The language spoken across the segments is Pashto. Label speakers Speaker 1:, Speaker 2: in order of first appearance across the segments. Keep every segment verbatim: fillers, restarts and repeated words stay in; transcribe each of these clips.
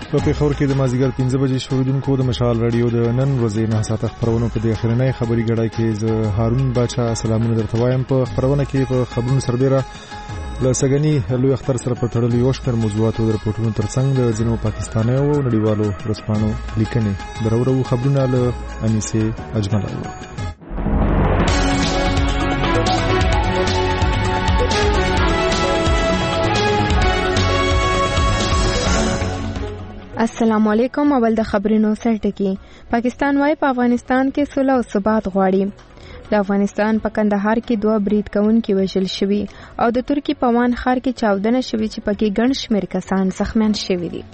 Speaker 1: په پېښور کې د مازدیګر پنځه بجې شوریدونکو د مشال رادیو د نن ورځې نه ساعته خبرونه په دې اخرنۍ خبري ګړۍ کې زه هارون باچا سلامونه درته وایم. په خبرونه کې په خبرونو سربېره له سګنی لوی اختر سره په تړلو یو شمېر موضوعاتو د رپورټونو ترڅنګ د ځینو پاکستانیو او نړیوالو ورځپاڼو لیکنې درورو خبرونه له انیسې اجمل اورو.
Speaker 2: السلام علیکم. اول د خبرونو سرټکی. پاکستان وايي په افغانستان کې صلح او ثبات غواړي. د افغانستان په کندهار کې دوه برید کوونکي وژل شوي او د ترکی په وان ښار کې چاودنه شوې چې پکې ګڼ شمېر کسان زخمیان شوي دي.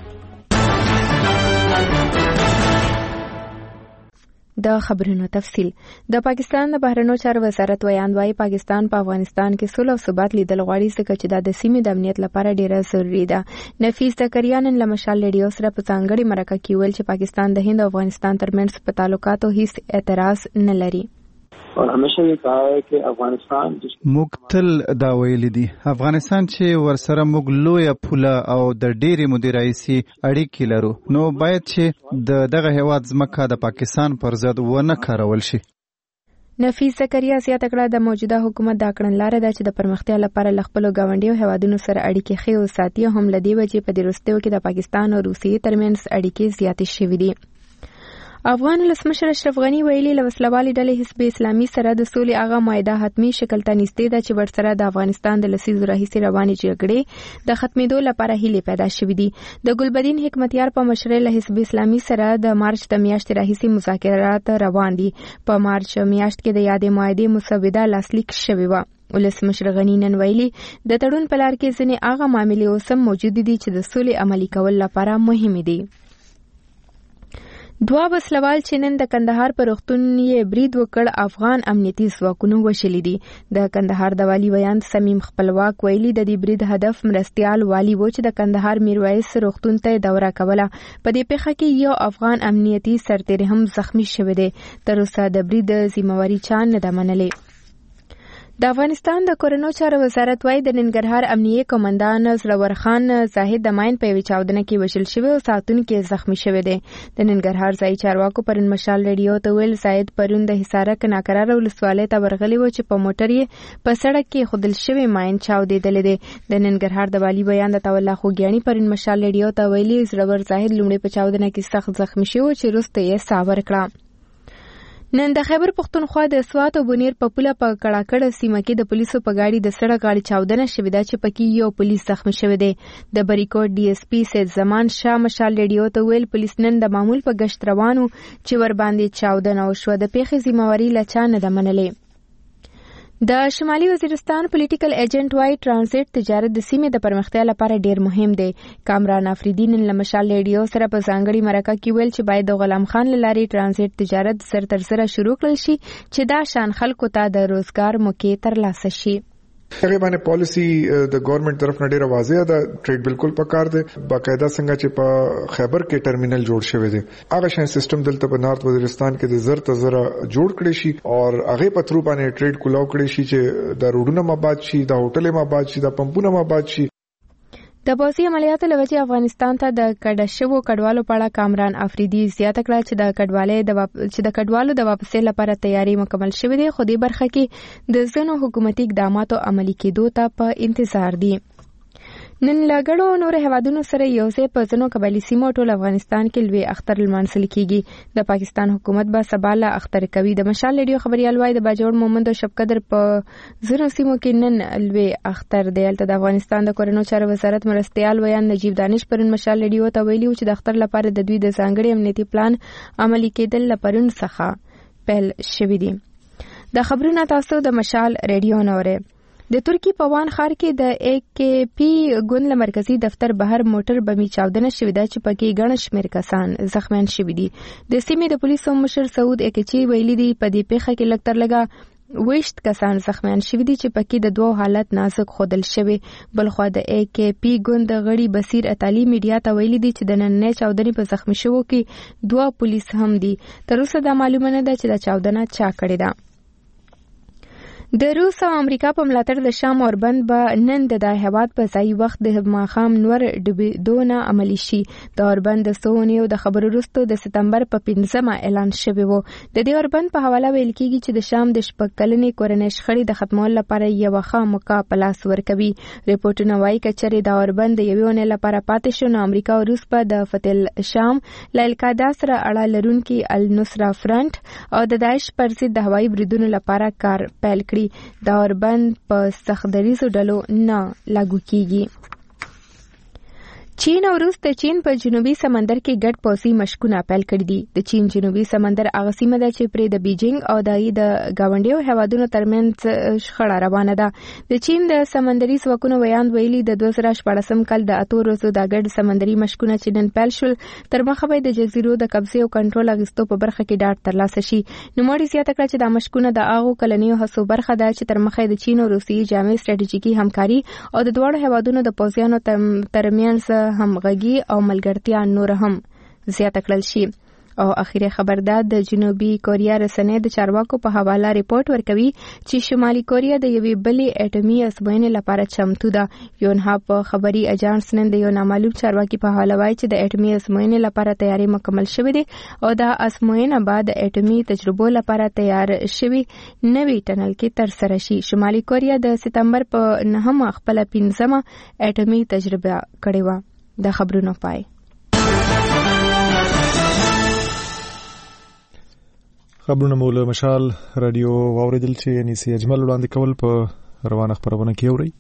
Speaker 2: د خبرونو تفصیل. د پاکستان د بهرنیو چارو وزارت ویاند وايي پاکستان په افغانستان کې صلح او ثبات لیدل غواړي ځکه چې دا د سیمې د امنیت لپاره ډیره ضروری ده. نفیس زکریا نن له مشال ریډیو سره په ځانګړي مرکه کې ویل چې پاکستان د هند او افغانستان ترمنځ په تعلقاتو هیڅ اعتراض نه لري.
Speaker 3: और हमेशा ये कहा है कि افغانستان
Speaker 4: موږ تل دا ویلي دي افغانستان چې ورسره موږ لویه پوله او د ډېرې مودې راهیسې اړیکې لرو نو باید چې د دغه هیواد ځمکه د پاکستان پر ضد ونه کارول شي.
Speaker 2: نفیس زکریا زیاته کړه د موجوده حکومت دا کړنلاره ده چې د پرمختیا لپاره له خپلو ګاونډیو هیوادونو سره اړیکې ښې وساتي هم له دې وجې په دې وروستیو کې د پاکستان او روسیې ترمنځ اړیکې زیاتې شوې دي. افغان ولسمشر اشرف غنی ویلي له وسلوالې ډلې حزب اسلامي سره د سولې هغه معاهده حتمي شکل ته نږدې ده چې ورسره د افغانستان د لسیزو راهیسې روانې جګړې د ختمېدو لپاره هیلې پیدا شوې دي. د ګلبدین حکمتیار په مشرۍ له حزب اسلامي سره د مارچ د میاشتې راهیسې مذاکرات روان دي. په مارچ میاشت کې د یادې معاهدې مسوده لاسلیک شوې وه. ولسمشر غنی نن ویلي د تړون په لار کې ځینې هغه معاملې اوس هم موجود دي چې د سولې عملي کول لپاره مهمې دي. دوه وسلوال چې نن د کندهار په روغتون یې برید وکړ افغان امنیتي ځواکونو وشلي دي. د کندهار د والي ویاند سمیم خپلواک ویلي د دې برید هدف مرستیال والي و چې د کندهار میرویس روغتون ته دوره کوله. په دې پیښه کې یو افغان امنیتي سرتیری هم زخمی شوی دی. تر اوسه د برید ذمہواری چا نه ده منلې. د افغانستان د کورنو چارو وزارت وايي د ننګرهار امنیه قومندان زړور خان زاهد د ماین په یوه چاودنه کې وژل شوی او ساتونکي زخمی شوی دی. د ننګرهار ځایي چارواکو پرون مشال ریډیو ته ویل زاهد پرون د حصارک ناکراره ولسوالۍ ته ورغلی و چې په موټر یې په سړک کې ښودل شوی ماین چاودېدلی دی. د ننګرهار د والي بیان د الله خوږیاڼي پرون مشال ریډیو ته ویلي زړور زاهد لومړی په چاودنه کې سخت زخمی شوی و چې وروسته یې ساه ورکړه. نن د خیبر پښتونخوا د سوات او بونیر په پوله په کړاکړه سیمه کې د پولیسو په گاډي د سړک غاړې چاودنه شوې ده چې پکې یو پولیس زخمی شوی دی. د بریکوټ ډي اس پي سید زمان شاه مشال ریډیو ته ویل پولیس نن د معمول په گشت روانو چې ور باندې چاودنه وشوه. د پیښې ذمہواری له چا نه ده منلې. د شمالي وزیرستان پولیټیکل ایجنټ وايي ترانزیت تجارت د سیمې د پرمختیا لپاره ډیر مهم دی. کامران افریدي نن له مشال ریډیو سره په ځانګړي مرکه کې ویل چې باید د غلام خان له لارې ترانزیت تجارت سر تر سره شروع کړل شي چې دا شان خلکو ته د روزګار موقع ترلاسه شي.
Speaker 5: هغه باندې پالیسی د ګورنمنت طرف نه ډیره واضح ده. ټریډ بالکل پکار دی. باقاعده څنګه چې په خیبر کې ټرمینل جوړ شوی دی هغه شان سیستم دلته په نارت وزیرستان کې د زر ته زر جوړ کړي شي او هغه په ترو باندې ټریډ کولاو کړي شي چې د روډونو ماباد شي د هوټل ماباد شي د پمپونو ماباد شي.
Speaker 2: د بازي عملیاتو له وجې افغانستان ته د کډه شوو کډوالو په اړه کامران افریدي زیاته کړه چې د کډوالۍ د واپ... چې د کډوالو د واپسې لپاره تیاری مکمل شوې ده خو دې برخه کې د ځینو حکومتي اقداماتو عملي کېدو ته په انتظار دي. نن لاګړو نور هوادونو سره یو ځای په ځینو قبایلي سیمو ټول افغانستان کې لوی اختر لمانځل کیږي. د پاکستان حکومت به سبا له اختر کوي. د مشال ریډیو خبريال وايي د باجوړ مومند او شب قدر په ځینو سیمو کې نن لوی اختر دی. البته د افغانستان د کورنو چارو وزارت مرستيال ویان نجیب دانش پرون مشال ریډیو ته ویلي چې د اختر لپاره د دوی د ځانګړي امنیتي پلان عملي کېدل لپاره څخه پیل شوی دی. د خبرونو تاسو د مشال ریډیو نوره د ترکی په وان ښار کې د ای کې پی ګوند له مرکزی دفتر بهر موټر بمي چاودنه شوې ده چې پکې ګڼ شمېر کسان زخمیان شوي دي. د سیمې د پولیسو مشر سعود اکچي ویلي دی په دې پیښه کې لږ تر لږه ویشت کسان زخمیان شوي دي چې پکې د دوه حالت نازک ښودل شوی. بلخوا د ای کې پی ګوند غړي بصیر اتالی میډیا ته ویلي دي چې د نننۍ چاودنې په زخمی شوو کې دوه پولیس هم دي. تر اوسه دا معلومه نه ده چې دا چاودنه چا کړې ده. د روس او امریکا په ملاتړ د شام اوربند به نن د دای هواد په ځای وخت د ماخام نور ډبیدونه عملی شي. د اوربند د سونیو د خبرو وروسته د سپتمبر په پنځمه اعلان شوی و. د دې اوربند په حواله ویل کیږي چې د شام د شپږ کلنې کورنۍ شخړې د ختمولو لپاره یو خامخا پلاس ورکوي. ریپورتونه وايي چې چېرې د اوربند د یوې اونۍ لپاره پاتې شو نو امریکا او روس په د فتح شام له القاعده سره اړه لرونکي النصره فرنٹ او د داعش پر ضد د هوایي بریدونو لپاره کار پیل کړی. دا اوربند په سختدریزو ډلو نه لاګو کیږي. چین او روس د چین په جنوبي سمندر کې ګډ پوځي مشقونه پیل کړي دي. د چین جنوبي سمندر هغه سیمه ده چې پرې د بیجینګ او د د گاونډیو هیوادونو ترمنځ شخړه روانه ده. د چین د سمندري ځواکونو ویاند ویلي د دوه زره شپږم کال د اتو ورځو د ګډ سمندري مشقونه چې نن پیل شول تر مخه به د جزیرو د قبضې او کنټرول اخیستو په برخه کې ډاډ ترلاسه شي. نوموړي زیاته کړه چې دا مشقونه د هغو کلنیو هڅو برخه ده چې تر مخه د چین او روسیې جامع ستراتیژیکي همکاري او د دواړو هیوادونو د پوځیانو ترمنځ همغږي او ملګرتیا نور هم زیاته کړل شي. او اخیری خبر ده د جنوبي کوریا رسنۍ د چارواکو په حواله ریپورت ورکوي چې شمالي کوریا د یوې بلې اټومي ازموینې لپاره چمتو ده. یونها په خبري اجانس نن د یو نامعلوم چارواکي په حواله وایي چې د اټومي ازموینې لپاره تیاری مکمل شوې ده او د ازموینې بعد د اټومي تجربو لپاره تیار شوی نوي ټنل کې تر سره شي. شمالي کوریا د سپتمبر په نهمه خپل پنځمه اټومي تجربه کړې و. د خبرونو پای.
Speaker 1: خبرونه مو له مشال رادیو واوریدل چې انیسي اجمل وړاندې کول په روانه خبرونه کې اوري.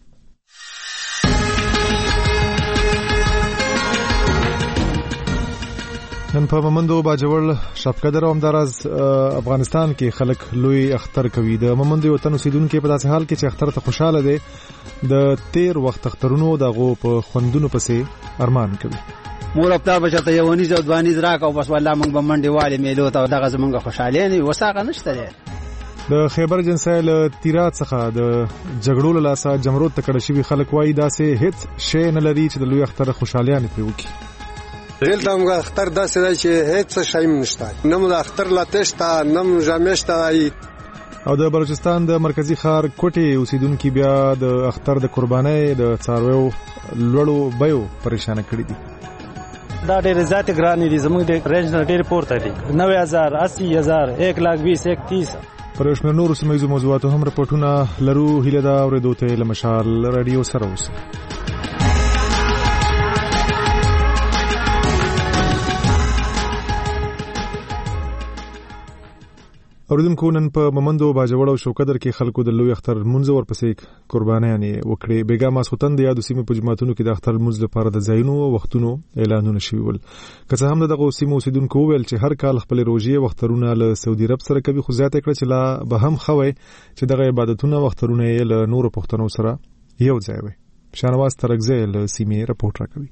Speaker 1: نن په ممندو باجوړ شفقدر او همدارز افغانستان کې خلک لوی اختر کوي. د ممندو وطن اوسیدونکو په داسې حال کې چې اختر ته خوشاله دي د تیر وخت اخترونو دغه په خوندونو پسې ارمان کوي.
Speaker 6: مور خپل بچته یو ونیز او دوانیز راک او بس والله موږ به منډي والي میلو ته دغه زمونږ خوشاله نه وساقه نشته ده.
Speaker 1: د خیبر جنسایل تیرات څخه د جګړو له لاسه جمرود تکړه شوی خلک وایي داسې هیڅ شی نه لري چې د لوی اختر خوشالیان پرې وکړي.
Speaker 7: دلته موږ اختر داسې دی چې هیڅ شی نشته، نه موږ اختر لا تشته نه موږ جامشته.
Speaker 1: او د بلوچستان د مرکزی ښار کوټي اوسیدونکو بیا د اختر د قربانۍ د څارویو لوړو بیو پریشان کړي دي.
Speaker 8: دا ډېر زیات ګران دي، زموږ د رینج نه ډېر پورته دي. نوي هزار اسی هزار ایک لاکھ بیس ایک تیس.
Speaker 1: پر شمیر نور سیمایي موضوعاتو هم رپورټونه لرو. هیله دا اورېدو ته له مشال رادیو سره اوسئ. اوریدونکو نن په ممندو باجوړ او شوکدر کې خلکو د لوی اختر منځ ورپسې قربانیانې وکړې. بیګا ماسختن د یادو سیمې په جماعتونو کې د اختر منځ لپاره د ځایونو او وختونو اعلانونه شوي ول. که څه هم دغه سیمو اوسیدونکو ویل چې هر کال خپل روژې او اخترونه له سعودي عرب سره کوي، خو زیاته کړه چې لا به هم خوي چې دغه عبادتونه او اخترونه یې له نورو پښتنو سره یو ځای وي. شانواز ترګزی له سیمې رپورټ راکوي.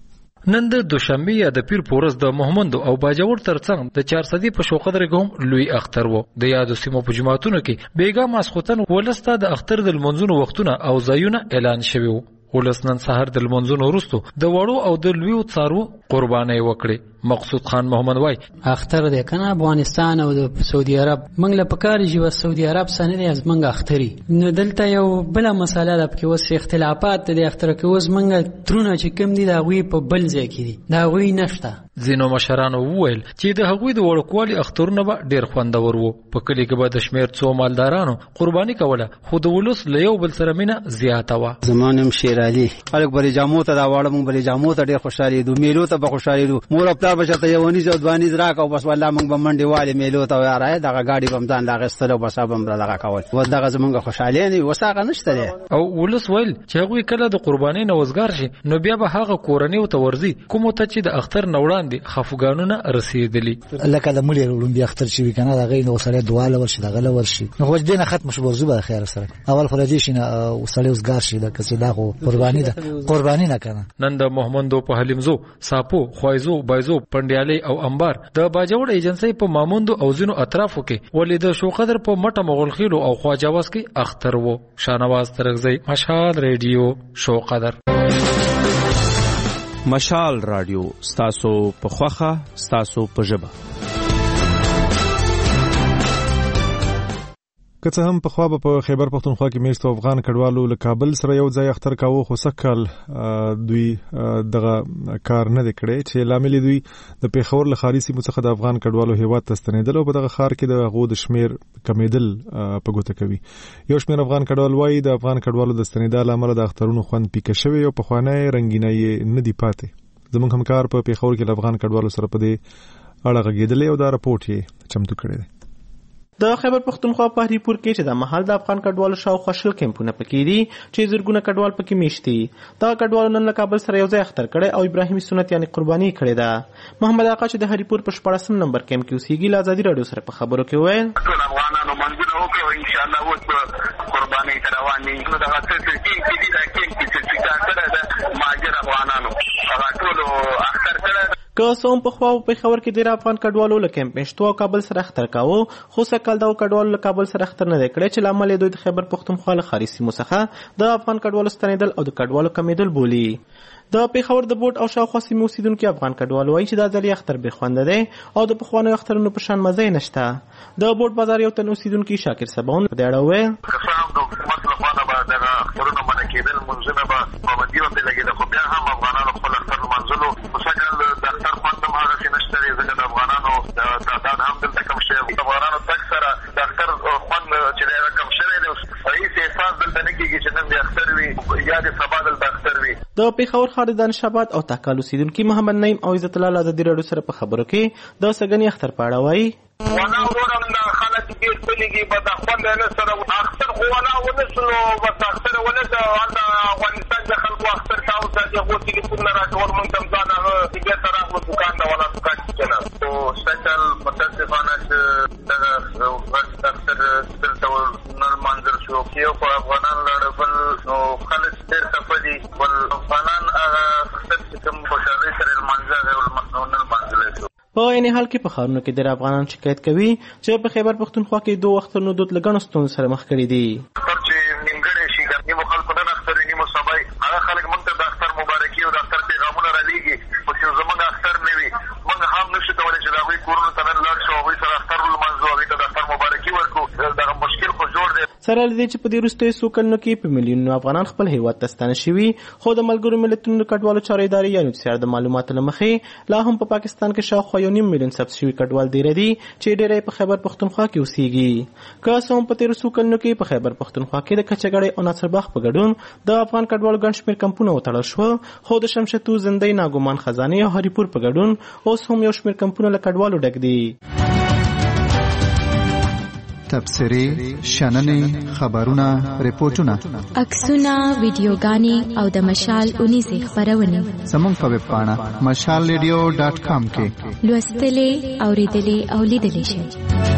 Speaker 9: نن د دوشنبه یا د پیر پورز د محمد او باجوړ ترڅنګ د چار صدی په شوقدر کوم لوی اختر وو. د یادو سیمو په جماعتونو کې بیګا ماسختن ولسته د اختر د منځونو وختونه او ځایونه اعلان شوی وو. ولسنن سحر د منځونو وروسته د وړو او د لویو څارو قرباني وکړي. مقصود خان محمد وای
Speaker 10: اختر د کنه افغانستان او د سعودي عرب منګ له پکاري چې سعودي عرب سره نه از منګ اختري نو دلته یو بل مساله ده کې وس اختلافات د اختر کې وس منګ ترونه چې کم دي دا غوي په بل ځای کې دي دا غوي نشته.
Speaker 9: زینو مشرانو وویل چې د هغوی د وړوکوالي اخترونه به ډیر خوندور وو. په کلی کې به د شمیر څو مالدارانو قرباني کوله، خو د ولوس له یو بل سره مینه زیاته وه.
Speaker 6: زمانم شیر علي خلک بری جامو ته دا واړه مونږ بری جامو ته ډیر خوشاله دي، میلو ته به خوشاله دي. مور خپل بچته یو ونیز او دوانیز راک او بس والله مونږ به منډي والي میلو ته راځي دغه گاډي بمدان لاغه ستلو بس بم دغه کول و دغه زمونږ خوشاله نه وساقه نشته.
Speaker 9: او ولوس ویل چې هغوی کله د قرباني نوزګار شي نو بیا به هغه کورنۍ او تورزي کوم ته چې د اختر نوړان دي خفګانو رسیدلی.
Speaker 11: لکه د ملي وروم بیا اختر شي کنه دا غي نو سره دعا لور شي دغه لور شي نو خو دې نه ختم شو ورزو به خیر سره اول خو دې شي نه وسړی وسګار شي دا کسي دا خو قرباني ده قرباني نه کنه.
Speaker 9: نن د محمدو په حلیمزو ساپو خوایزو بایزو پندیالي او انبار د باجوړ ایجنسی په ماموندو او زینو اطرافو کې ولید شو قدر په مټه مغلخیلو او خواجاواز کې اختر وو. شانواز ترغزی مشال ریډیو شو قدر.
Speaker 12: مشال رادیو ستاسو په خوخه ستاسو په ژبه.
Speaker 1: که څه هم پخوا به په خیبر پښتونخوا کې میشتو افغان کډوالو له کابل سره یو ځای اختر کاوه، خو سکهال دوی دغه کار نه دی کړی چې لامل دوی د پیښور له ښاري سیمو څخه د افغان کډوالو هیواد ته ستنېدل او په دغه ښار کې د هغو د شمېر کمیدل په ګوته کوي. یو شمېر افغان کډوال وایي د افغان کډوالو د ستنېدا له امله د اخترونو خوند پیکه شوی او پخوانی رنګینۍ یې نه دی پاتې. زموږ همکار په پیښور کې له افغان کډوالو سره په دې اړه غږېدلی او دا رپورټ یې چمتو کړی دی.
Speaker 13: د خیبر پښتونخوا په هریپور کې چې د مهال د افغان کډوالو شاوخوا شل کیمپونه پکې دي چې زرګونه کډوال پکې میشت دي. دغه کډوالو نن له کابل سره یو ځای اختر کړی او ابراهیمي سنت یعنې قرباني کړې ده. محمد آقا چې د هریپور په شپاړسم نمبر کیمپ کې اوسېږي له ازادي راډیو سره په خبرو کې وویل
Speaker 14: ټول افغانانو منځونه وکړو او انشاءالله اوس به قربانۍ ته روان دي. نو دغه څه چې کیمپ کې دي دا کیمپ کې چې کار کړی ده مهاجر افغانانو هغه ټولو اختر کړی ده.
Speaker 13: که څه هم پخوا په پېښور کې ډېر افغان کډوالو له کیمپ میشتو او کابل سره اختر کاوه، خو سږکال دغو کډوالو له کابل سره اختر نه دی کړی چې له امله یې دوی د خیبر پښتونخوا له ښاري سیمو څخه د افغان کډوالو ستنېدل او د کډوالو کمیدل بولي. د پېښور د بوټ او شاوخوا سیمې اوسېدونکي افغان کډوال وایي چې دا ځل یې اختر بې خونده دی او د پخوانیو اخترونو په شان مزه یې نشته. د بوټ بازار یو تن اوسېدونکي شاکر سباون په دې اړه وویل
Speaker 14: که څه هم د حکومت لخوا به دغه اخترونه منع کېدل، لمونځونه به پابندي ورته لګېده، خو بیا هم افغانانو خپل اختر لمانځلو. خو سږکال د اختر خوند هم هغسې نشته دی ځکه د افغانانو تعداد هم دلته کم شوی. د افغانانو تګ سره د اختر خوند چې دی هغه کم شوی دی. هېڅ احساس دلته نه کېږي چې نن دې اختر وي یا دې سبا دلته اختر وي.
Speaker 13: د پېښور ښار د دانش آباد او تحکال اوسېدونکي محمد نعیم او عزت الله له ازادي راډیو سره په خبرو کې د سږني اختر په اړه وایي
Speaker 14: وانا وروره دا خلک ډېر پلېږي به دا خوند یې نه سره اختر خو وانا ونه شو نو بس اختر ونه ده هلته افغانستان د خلکو اختر ته اوسه هغو ټلیفونونه راکول مونږ ته هم ځان هغه بېرته راغلو دوکان ته والا دوکان کې کېناست. خو سږکال متاسفانه چې دغه غټ اختر دلته نه لمانځل شو. یو خو افغانان لړ بل نو خلک ډېر خفه دي، بل افغانان هغه اختر چې کوم خوشحالۍ سره لمانځه هغه نه لمانځلی شو.
Speaker 13: په عین حال کې په ښارونو کې ډېر افغانان شکایت کوي چې په خیبر پښتونخوا کې دوه اخترونو دود له ګڼو ستونزو سره مخ کړي دي.
Speaker 14: اختر چې نیمګړی شي، نیمو خلکو نن اختر وي نیمو سبا هغه خلک موږ ته د اختر مبارکي او د اختر پیغامونه رالیږي، خو چې زموږ اختر نه وي موږ هم نشو کولی چې د هغوی کورونو ته نن لاړ شو، هغوی سره اختر ولمانځو، هغوی ته د اختر مبارکي ورکړو. دغه مشکل خو جوړ دی.
Speaker 13: سره له دې چې په دې وروستیو څو کلونو کې په میلیونونو افغانان خپل هیواد ته ستانه شوي، خو د ملګرو ملتونو د کډوالو چارو ادارې یا یونیسیار د معلوماتو له مخې لا هم په پاکستان کې شاوخوا یو نیم میلیون ثبت شوي کډوال ډېره دي چې ډېری په خیبر پښتونخوا کې اوسېږي. که څه هم په تېرو څو کلونو کې په خیبر پښتونخوا کې د کچهګړۍ او ناصرباغ په ګډون د افغان کډوالو ګڼ شمېر کمپونه وتړل شوه، خو د شمشتو، زندۍ، ناګومان، خزانې او هریپور په ګډون اوس هم یو شمېر کمپونه له کډوالو ډک دي.
Speaker 4: تبصرې، شننې، خبرونه، ریپورټونه،
Speaker 15: عکسونه، ویډیوګانې او د مشال اونیزې خپرونې
Speaker 4: زموږ په ویب پاڼه مشال ریډیو ډاټ کام کې
Speaker 15: لوستلې، اورېدلې او لیدلې شئ.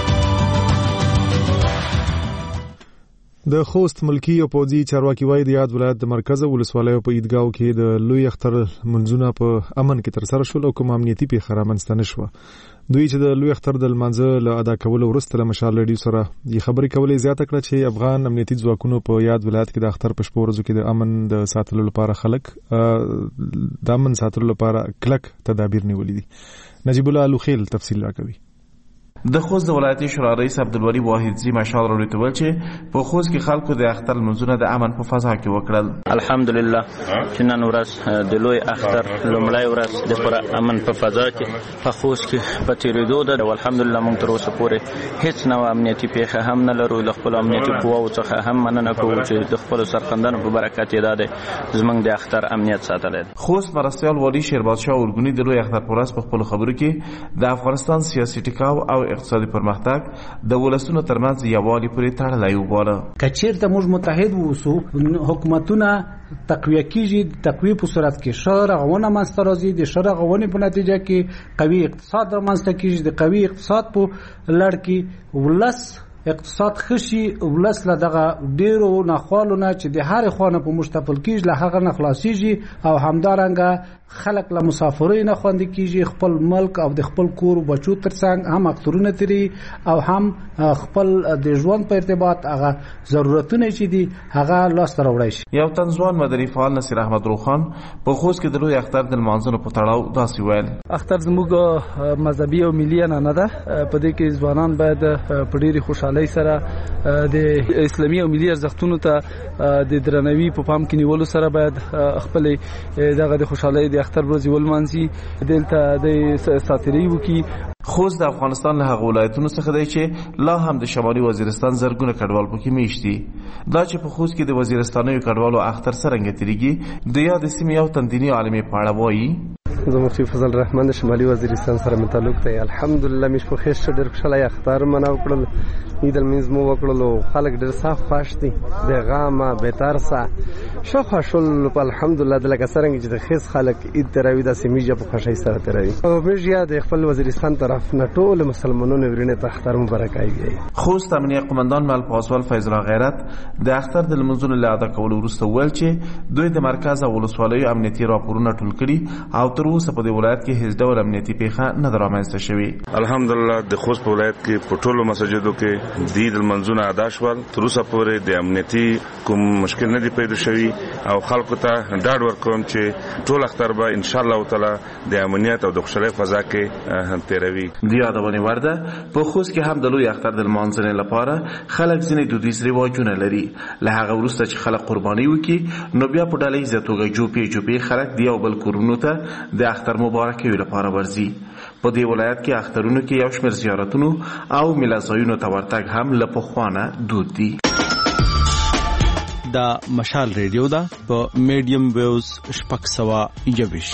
Speaker 1: د خوست ملکی او پوځي چارواکي وایي د یاد ولایت د مرکز ولسوالیو په عیدګاو کې د لوی اختر منځونه په امن کې ترسره شول او کوم امنیتي پیښه رامنځته نه شوه. دوی چې د لوی اختر د لمانځه له ادا کولو وروسته له مشال ریډیو سره یې خبرې کولې زیاته کړه چې افغان امنیتي ځواکونو په یاد ولایت کې د اختر په شپو ورځو کې د امن د ساتلو لپاره خلک د امن ساتلو لپاره کلک تدابیر نیولي دي. نجیب الله لوخیل تفصیل راکوي.
Speaker 16: د خوست د ولایتي شورا رئیس عبدالولی واحدزي مشال راډیو ته ویل چې په خوست کې خلکو د اختر لمونځونه د امن په فضا کې وکړل.
Speaker 17: الحمدلله چې نن ورځ د لوی اختر لومړی ورځ د پوره امن په فضا کې په خوست کې په تېرېدو ده. الحمدلله موږ تر اوسه پورې هیڅ نوع امنیتي پیښه هم نه لرو. له خپلو امنیتي قواو څخه هم مننه کوو چې د خپلو سرښندنو په برکت یې دا دی زموږ د اختر امنیت ساتلی دی.
Speaker 16: خوست مرستیال والي شیربادشاه اورګوني د لوی اختر په ورځ په خپلو خبرو کې د افغانستان سیاسي ټکاو او اقتصادي پرمختګ د ولسونو ترمنځ یووالي پورې تړلی وباله.
Speaker 18: که چېرته موږ متحد واوسو حکومتونه تقویه کیږي، تقویه په صورت کې ښه رغونه منځته راځي، د ښه رغونې په نتیجه کې قوي اقتصاد رامنځته کیږي. د قوي اقتصاد په لړ کې ولس اقتصاد خشي، ولس له دغه ډیرو ناخوالو نه چې د هر خوانه په مشتپل کیږي له هغه نه خلاصيږي او همدارنګه خلک له مسافرۍ نه خوندي کیږي. خپل ملک او د خپل کور بچو ترڅنګ هم اخترونه تیری او هم خپل د ژوند په ارتباط هغه ضرورتونه چې دي هغه لاس ته راوړی شي.
Speaker 16: یو تنځوان مدني فعال نصیر احمد روخان په خوست کې د لوی اختر د لمانځلو په تړاو داسې ویل.
Speaker 19: اختر زموږ مذهبي او ملي نه نه ده، په دې کې ځوانان باید په ډېرې خوشحالۍ خوشحالي سره د اسلامي او ملي ارزښتونو ته د درناوي په پام کې نیولو سره باید خپل دغه د خوشحالي د اختر ورځ ولمانځي، دلته د ساتيري وکي.
Speaker 16: خوست د افغانستان له هغو ولایتونو څخه دی چې لا هم د شمالي وزیرستان زرګونه کډوال پکې میشت دي. دا چې په خوست کې د وزیرستاني کډوالو اختر څرنګه تیریږي د یاد سیمې یو تندینی عالمي په اړه وایي.
Speaker 20: زه مفتي فضل الرحمن د شمالي وزیرستان سره متعلق دی. الحمدلله مش په خیش ډېر خوشاله اختر مناو کړل، عید المنز مو وکړلو، خلک ډېر صاف خوښ دي، د غامه به ترسه شو خوشل الحمدلله د لکه څنګه چې د خیس خلک عید تراوی د سیمیجه په خوشی سره تراوی. او میجیا د خپل وزیرستان طرف نه ټول مسلمانانو ورینه ته اختر مبارک ایږي.
Speaker 16: خوست امنیه قومندان مل پاسوال فیض الله غیرت د اختر د لمنځونو له ادا کولو وروسته ویل چې دوی د مرکز او ولسوالۍ امنیتي راپورونه ټول کړي او تر اوسه په دې ولایت کې هیڅ ډول امنیتي پیښه نه درامنځته شوې.
Speaker 21: الحمدلله د خوست په ولایت کې په ټولو مساجدو کې د عید المنځونه ادا شول، تر اوسه پورې د امنیتي کوم مشکل نه دی پیدا شوی او خلکو ته ډاډ ورکوم چې ټول اختر به ان شاء الله تعالی د امنیت او د خوشحالۍ فضا کې تیروي.
Speaker 16: د یادونه ورده په خوست کې هم د لوی اختر د لمانځنې لپاره خلک ځینې دودیز رواجونه لري. له هغه وروسته چې خلک قرباني وکړي نو بیا په ډله ییزه توګه جوپې جوپې خلک د یو بل کورونو ته د اختر مبارکي لپاره ورځي. په دې ولایت کې اخترونو کې یو شمېر زیارتونو او میلمستیاو ته ورتګ هم له پخوانه دود دي.
Speaker 12: دا مشال ریډیو دا په میډیم ویوز شپږ سوه یوویش.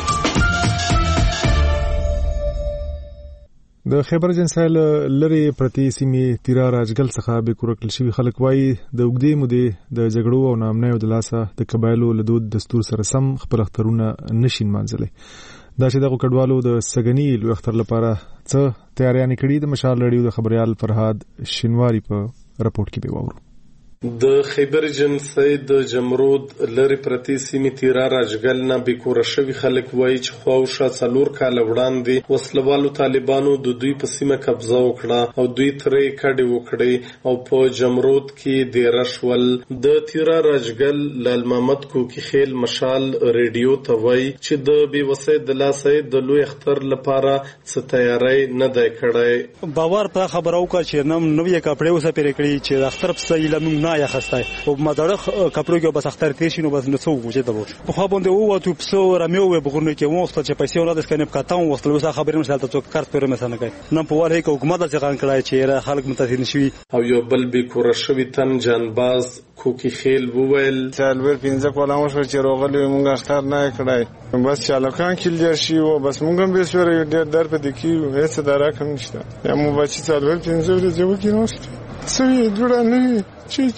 Speaker 1: د خیبر جنسایل لري پرتی سیمې تیرا راجګل څخه به کورکل شوی خلک وایي د وګړي مودې د جګړو او نامنیو د لاسه د قبایلو له دود دستور سره سم خپل اخترونه نشین مانځلي. دا چې دغه کډوالو د سګنی لوی اختر لپاره څه تیاریانې کړي د مشال ریډیو د خبريال فرهاد شینواری په راپورټ کې به وورو.
Speaker 22: د خیبر جنسای د جمرود لری پرتی سیمې تیرا راجګل نه بیکوره شوی خلک وایي چې خواوشه څلور کاله وړاندې وسلوالو طالبانو د دوی په سیمه قبضه وکړه او دوی ترې کډې وکړې او په جمرود کې د رشول. د تیرا راجګل لال محمد کوکی خیل مشال ریډیو ته وایي چې د بي وسې د لاسې د لوی اختر لپاره څه تیاری نه دی کړی.
Speaker 8: باور په خبرو کا چې نم نوې کپڑے اوسه پرې کړی چې د اختر په سیلم نه یا خسته او مدارخ کپړو کې بس اختر تیر شي نو بس نو څو وجه ته وو په خو باندې وو تو پسو رمیو به بغونه کې وو وخت چې پیسې ولادت کنه پکاتاو وخت له خبرې مشال ته کارت پر مثلا کوي نن په واره کې حکومت ځان کړای چې خلک متاثر نشوي.
Speaker 22: او یو بل به کور شوی تن جانباز کوکی خیل وویل
Speaker 23: چالور پینځه کولاو شو چې روغلې مونږ اختر نه کړای بس چالکان کلیدر شي او بس مونږ هم به سره ډېر در په دکی هیڅ دارا کم نشته یا مو بچی چالور پینځه ورځې وکینوست سوي جوړه نه چی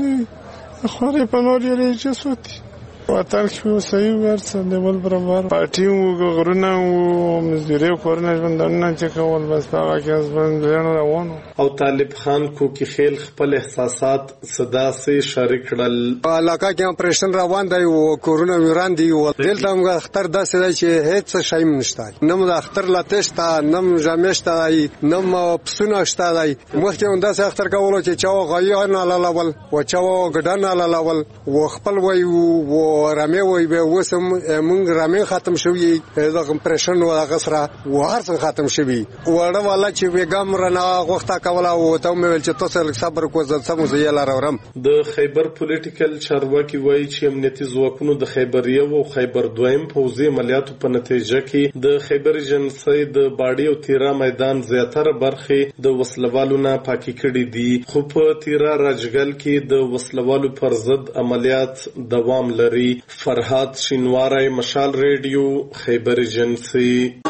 Speaker 23: چنینه خوره پنور یې چسوتی وطن کې صحیح ورڅ لیول برابر پارټي او غرونه او مزدوري کورونه ژوندونه چې کول بس هغه کې ځوان روانو.
Speaker 22: او طالب خان کوکی خیل خپل احساسات صدا سي شریک کړل.
Speaker 7: علاقه کې اپریشن روان دی او کورونه ویران دي او دلته موږ اختر داسې دی چې هیڅ شی نشته، نه موږ اختر لاتشتا نه جامشتا دی نه پسونه شتا دی. مخکې هم داسې اختر کولو چې چا غایې نه لاول او چا ګډان نه لاول او خپل وای او رامه وای به وسم مونږ رامه ختم شوی د کمپریشن او غسره و هر څه ختم شوی وړه والا چې وګم رنا وخت کولا او ته مې چې تاسو صبر کو زه سم زه یلا راورم.
Speaker 22: د خیبر پولیټیکل چارواکي وایي چې امنیتي ځواکونو د خیبر یو او خیبر دویم پوځي عملیاتو په نتیجه کې د خیبر جنسای د باډي او تیرا میدان زیاتره برخې د وسلوالو نه پاکي کړي دي، خو په تیرا راجګل کې د وسلوالو پر ضد عملیات دوام لري. فرهاد شینواری مشال ریډیو خیبر جنسی.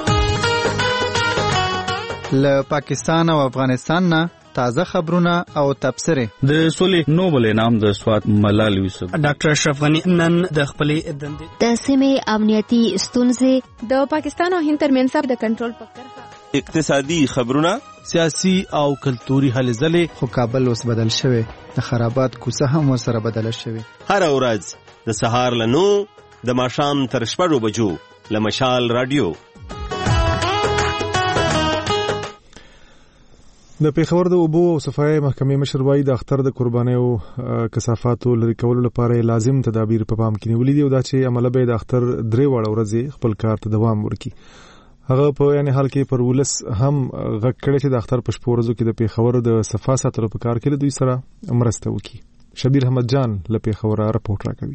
Speaker 4: له پاکستان او افغانستان نه تازه خبرونه او تبصره.
Speaker 12: د سولې نوبل انعام د سوات ملال یوسف
Speaker 24: ډاکټر اشرف غنی نن د خپلې دندې
Speaker 15: د سیمې امنیتي ستونزې
Speaker 2: د پاکستان او هند ترمنځ د کنټرول په کرښه
Speaker 12: اقتصادي خبرونه سیاسي او کلتوري هلې ځلې.
Speaker 4: خو کابل اوس بدل شوی، د خرابات کوڅه هم ورسره بدله شوی.
Speaker 25: هر ورځ د سهار له نو د ماښام تر شپږو بجو له مشال رادیو.
Speaker 1: د پیښور د اوبو او صفای محکمې مشر وایي د اختر د قربانیو کثافاتو لري کولو لپاره لازم تدابیر په پام کې نیولې دي او دا چې عمله به د اختر درې واړه ورځې خپل کار ته دوام ورکړي. هغه په یعنی حال کې پر ولس هم غږ کړی چې د اختر په شپو ورځو کې د پیښور د صفا ساتلو په کار کې دوی سره مرسته وکړي. شبیر احمد جان له پیښور راپورټ راکوي.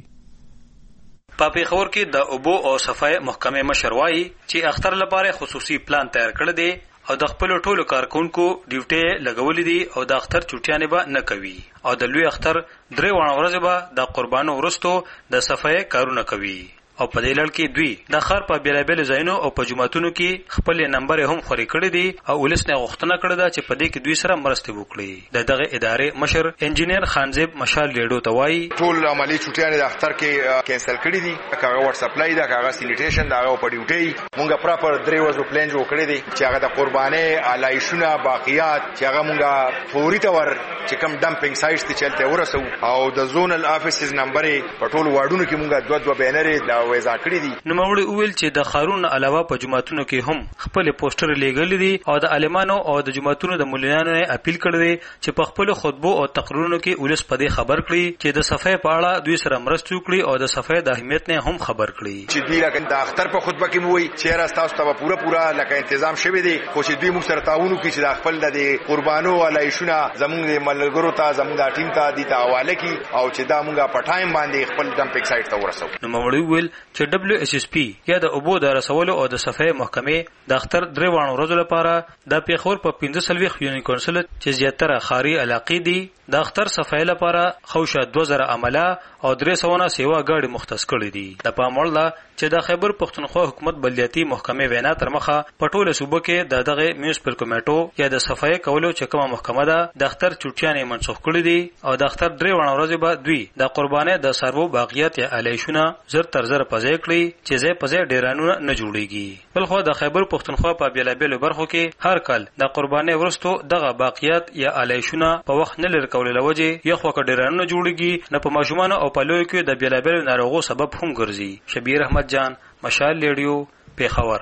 Speaker 3: په پیښور کې د اوبو او صفای محکمې مشر وایي چې اختر لپاره خصوصي پلان تیار کړی دی او د خپل ټولو کارکونکو ډیوټي لګولې دي او د اختر چوټیانې به نه کوي او د لوی اختر درې وړاندې ورځې به د قربانو وروستو د صفای کارونه کوي او په دې لړ کې دوی د ښار په بیلابیل ځایونو او په جوماتونو کې خپل نمبر هم خوري کړی دي او ولس نه غوښتنه کړې ده چې په دې کې دوی سره مرسته وکړي. د دغه ادارې مشر انجینیر خانزیب مشال لیډو ته وایي
Speaker 5: ټول عملی چوټیانې د اختر کې کینسل کړې دي، کاغه واتس اپلای دا کاغه سینیټیشن دا په ډیوټي مونږه پراپر درې ورځې پلان جوړ کړی دی چې هغه د قرباني علایشونه باقیات چې هغه مونږه فوري تور چې کم ډمپینګ سایټس ته چلته ورسو او د زونل افیسز نمبر په ټول واردونو کې مونږه دوه دوه بینر دا وایزا کړی دي.
Speaker 3: نو موري ویل چې د خارون علاوه په جماعتونو کې هم خپل پوسټر لګل دي او د عالمانو او د جماعتونو د مولانو اپیل کړی چې په خپل خطبو او تقریرونو کې ولس په دې خبر کړي چې د صفای په اړه دوی سره مرسته وکړي او د صفای د اهمیت نه هم خبر کړي.
Speaker 5: چې دوی لکه د اختر په خطبه کې موي چې راستاسو ته پوره پوره لکه تنظیم شوی دی خو چې دوی موږ سره تعاون وکړي چې د خپل د قربانو علایشونه زموږ د ملګرو ته زموږ د ټیم ته د حواله کی او چې دا موږ په ټایم باندې خپل ډمپینګ سایټ ته ورسو.
Speaker 3: نو موري ویل چې دبليو ایس ایس پی یا د اوبو د رسولو او د صفای محکمې د اختر درې وړاندې ورځې لپاره د پیښور په پنځه سلويخ یونین کونسل چې زیاتره خاري علاقې دي د اختر صفای لپاره خوشه دوه زره عمله او درې سوه سیوا ګاډي مختص کړي دي. د پاموړه چې د خیبر پښتونخوا حکومت بلدیاتي محکمې وینا تر مخه په ټوله صوبه کې د دغه میونسپل کمیټو یا د صفای کولو چې کومه محکمه ده د اختر چوټیانې منسوخ کړي دي او د اختر درې وړاندې ورځې به دوی د قربانۍ د سرو باقیات یا علیشونه زر تر زر پځای کړي چې زه پځای ډیرانونه نه جوړيږي. بلخو د خیبر پښتونخوا په بیلابیلو برخو کې هر کال د قربانۍ ورستو دغه باقیات یا علیشونه په وخت نه لر کول لوجه یو خو ډیرانونه جوړيږي نه په ماشومان او په لوی کې د بیلابیلو ناروغو سبب هم ګرځي. شبیر احمد جان مشال لیډیو پیښور.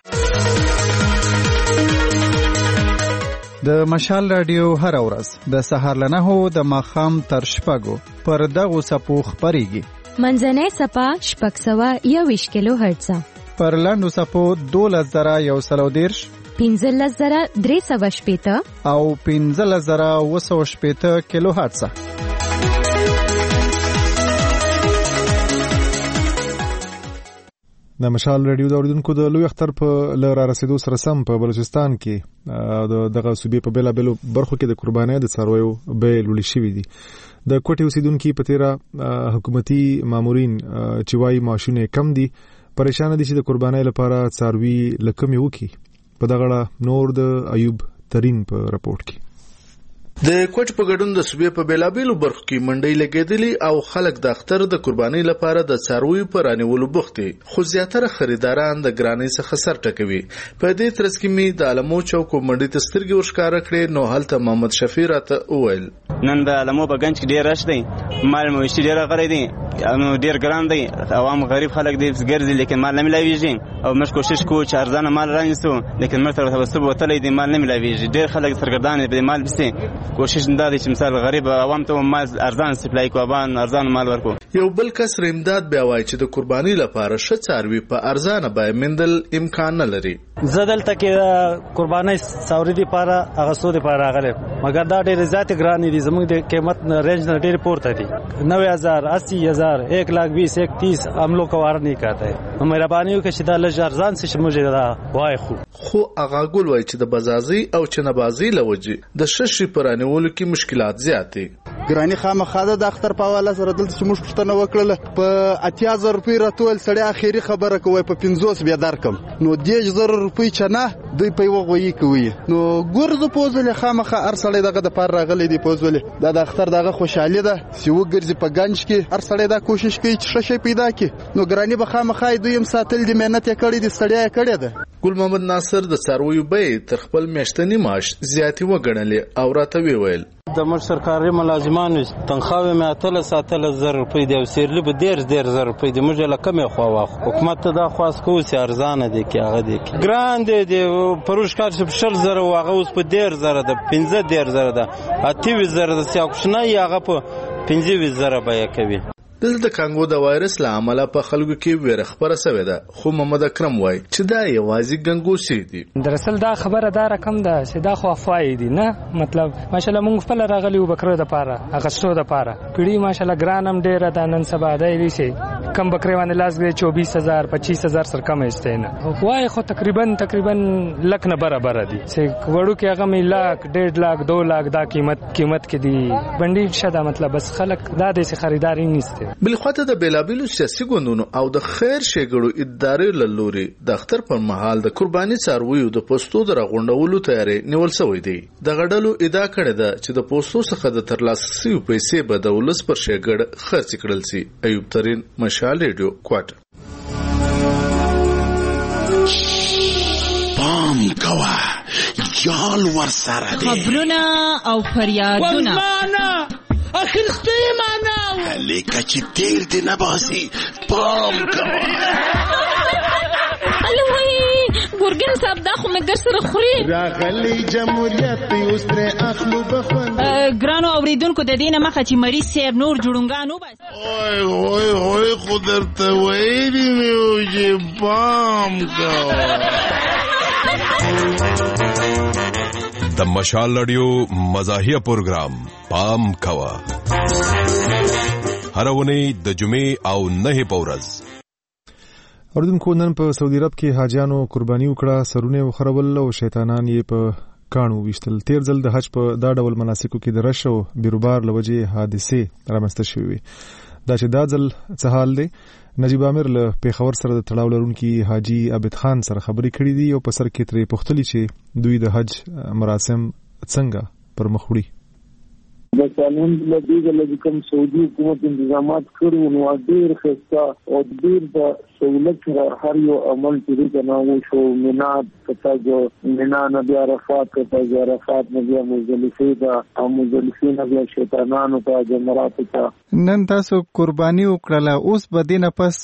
Speaker 4: د مشال رادیو هر ورځ د سهار له نهو د ماښام تر شپږو پر دغو څپو خپرېږي.
Speaker 15: منځنۍ څپه شپږ سوه یوویشت کیلو هرټزه،
Speaker 4: پر لنډو څپو دولس زره یو سل او دېرش،
Speaker 15: پنځلس زره درې سوه شپېته
Speaker 4: او پنځلس زره اوه سوه شپېته کیلو هرټزه.
Speaker 1: د مشال رادیو د اوریدونکو د لوی اختر په لاره رسیدو سره سم په بلوچستان کې د دغه صوبې په بیلابیلو برخو کې د قربانۍ د څارویو بیې لوړې شوي دي. د کوټې اوسیدونکو په تیره حکومتي مامورین چې وايي معاشونه کم دي پریشان دي چې د قربانۍ لپاره څاروي لکمې وکړي. په دغه نور د ایوب ترین په راپورټ کې
Speaker 6: د کوټ په ګډون د صوبې په بیلابیلو برخو کې منډۍ لګېدلې او خلک د اختر د قربانۍ لپاره د څارویو په رانیولو بوخت دي، خو زیاتره خریداران د ګرانۍ څخه سر ټکوي. په دې ترڅ کې مې د علمو چوک منډۍ ته سترګې ورښکاره کړې نو هلته محمد شفیع راته وویل
Speaker 10: نن د علمو په گنج کې ډېر رش دی، مال مویشتي ډېر غلی دی، نو ډېر ګران دی، عوام غریب خلک دی ګرځي لیکن مال نه ملاویږي او موږ کوشش کوو چې ارزانه مال رانیسو لیکن موږ ته ورته وتلی دی مال نه ملاویږي. ډېر خلک سرګردان دي په مال پسې. کوشش دا دی چې مثال غریب عوام ته مال ارزان سپلای کو عوام ارزان مال ورکو.
Speaker 6: یو بل کس امداد بیا وایي چې د قربانۍ لپاره ښه څاروي په ارزانه بیه موندل امکان نه لري.
Speaker 11: زه دلته کې قربانۍ څاروي لپاره اغوستو لپاره راغلی مګر دا ډېرې زیاتې ګرانې دي، زموږ د قیمت رینج نه ډېرې پورته دي. نوے ہزار اسی ہزار ایک لاکھ بیس ایک تیس ہم لوگ کا وار نہیں کہتا ہے. مهرباني وکړئ چې دا لږ ارزان شي چې موږ دا وایخو.
Speaker 6: خو هغه ګل وایي چې د بازازي او چنبازي له وجې د ښه شي په رانیولو کې مشکلات زیات دي.
Speaker 26: ګراني خامخا د اختر په حواله سره دلته چې موږ پوښتنه وکړله په اتیا زره روپۍ راټول سړی اخري خبره کوي په پنځوس بیا درکم نو دېرش زره روپۍ چنه دوی په یوه غویي کوي. نو ګرځو پوزولې خامخا هر سړی دغه د پاره راغلی دی پوزولې دا د اختر دغه خوشحالي ده چې وګرځي په ګنج کې هر سړی دا کوشش کوي چې ښه شی پیدا کړي. نو ګراني به خامخا دوی هم ساتل دي، مهنت یې کړی دي، ستړیا یې کړې ده.
Speaker 6: ګل محمد ناصر د څارویو بیې تر خپل میاشتني معاش زیاتې وګڼلې او راته ویل
Speaker 11: د موږ سرکاري ملازمانو تنخواوې مې اتلس اتلس زره روپۍ دي او سیرلي به دېرش دېرش زره روپۍ دي. موږ یې له کمې خوا واخلو. حکومت ته دا خواست کوو چې ارزانه دی کې هغه دی کې ګران دی دی پروش کار چې په شل زره و هغه اوس په دېرش زره ده، پنځه دېرش زره ده، اته ویشت زره ده، سیاکوشنه یې هغه په پنځه ویشت زره بیه کوي.
Speaker 6: دلته د کانګو د وایرس له امله په خلکو کې ویره خبره شوې ده، خو محمد اکرم وایي چې دا یوازې ګنګوسې دي.
Speaker 9: دراصل دا خبره دا رقم ده چې دا خو افواه دي نه، مطلب ماشاءالله موږ خپل راغلی و بکره د پاره اغستو د پاره کړي ماشاءالله ګرانم ډیره د نن سبا دی لشي کم بکره باندې لاس غي چوبیس هزار پچیس هزار سر کم استه نه وای خو تقریبا تقریبا لک نه برابر دي چې وړو کې هغه می لاک ډېر لاک دو لاک دا قیمت قیمت کې دي بندي شته مطلب بس خلک دا د خریداري نشته.
Speaker 6: بل خواته د بیلابیلو سیاسي ګوندونو او د خیر شګړو ادارې لوري د اختر پر مهال د قرباني څارویو د پوسټو د راغونډولو تیاری نیول شوی دی. د غډلو ادعا کړې ده چې د پوسټو څخه د ترلاسه شویو پیسې به د ولس پر شګړه خرڅ کړل شي. ایوب ترين، مشال ریډیو، کوټه.
Speaker 13: پام کوه جال ور سره دی
Speaker 14: خبرونه او فریادونه
Speaker 13: والمانا اخرستي معنا لیکه چې تیر دی نباسي پام کوه
Speaker 14: الوی ګورګین صاحب دا خو مګر سره خوري
Speaker 13: راغلی جمهوریت اوس تر اخلو بخون
Speaker 14: ګرانو اوریدونکو د دینه مخه چې مریض سیب نور جوړونګانو بس
Speaker 13: اوه اوه اوه قدرت وایي میو چې پام کوه.
Speaker 17: د مشال رادیو مزاحیه پروګرام پام کوه هر ونی د جمعې او نه پورز.
Speaker 1: اردوونکو نن په سعودي عرب کې حاجیانو قرباني وکړه، سرونه وخرول او شیطانان یې په کانو ویشتل. تیر ځل د حج په دا ډول مناسکو کې د رش او بیروبار لوجې حادثې رامنځته شوې. دا چې دا ځل څه حال دی؟ نجیب عامر له پیښور سره د تړاو لرونکي حاجي عابد خان سره خبرې کړې دي او په سر کې ترې پوښتلي چې دوی د حج مراسم څنګه پر مخ وړي.
Speaker 18: بس الحمدلله دې د کوم سعودي حکومت انتظامات کړو نو ډېر ښه او ډېر د سہولت هر یو عمل چې کنه و شو مینا کته جو مینا نبی عرفات کته جو عرفات نبی مزدلفه دا او مزدلفه نبی شیطانانو ته جمرات ته
Speaker 4: نن تاسو قرباني وکړه. اوس به دینه پس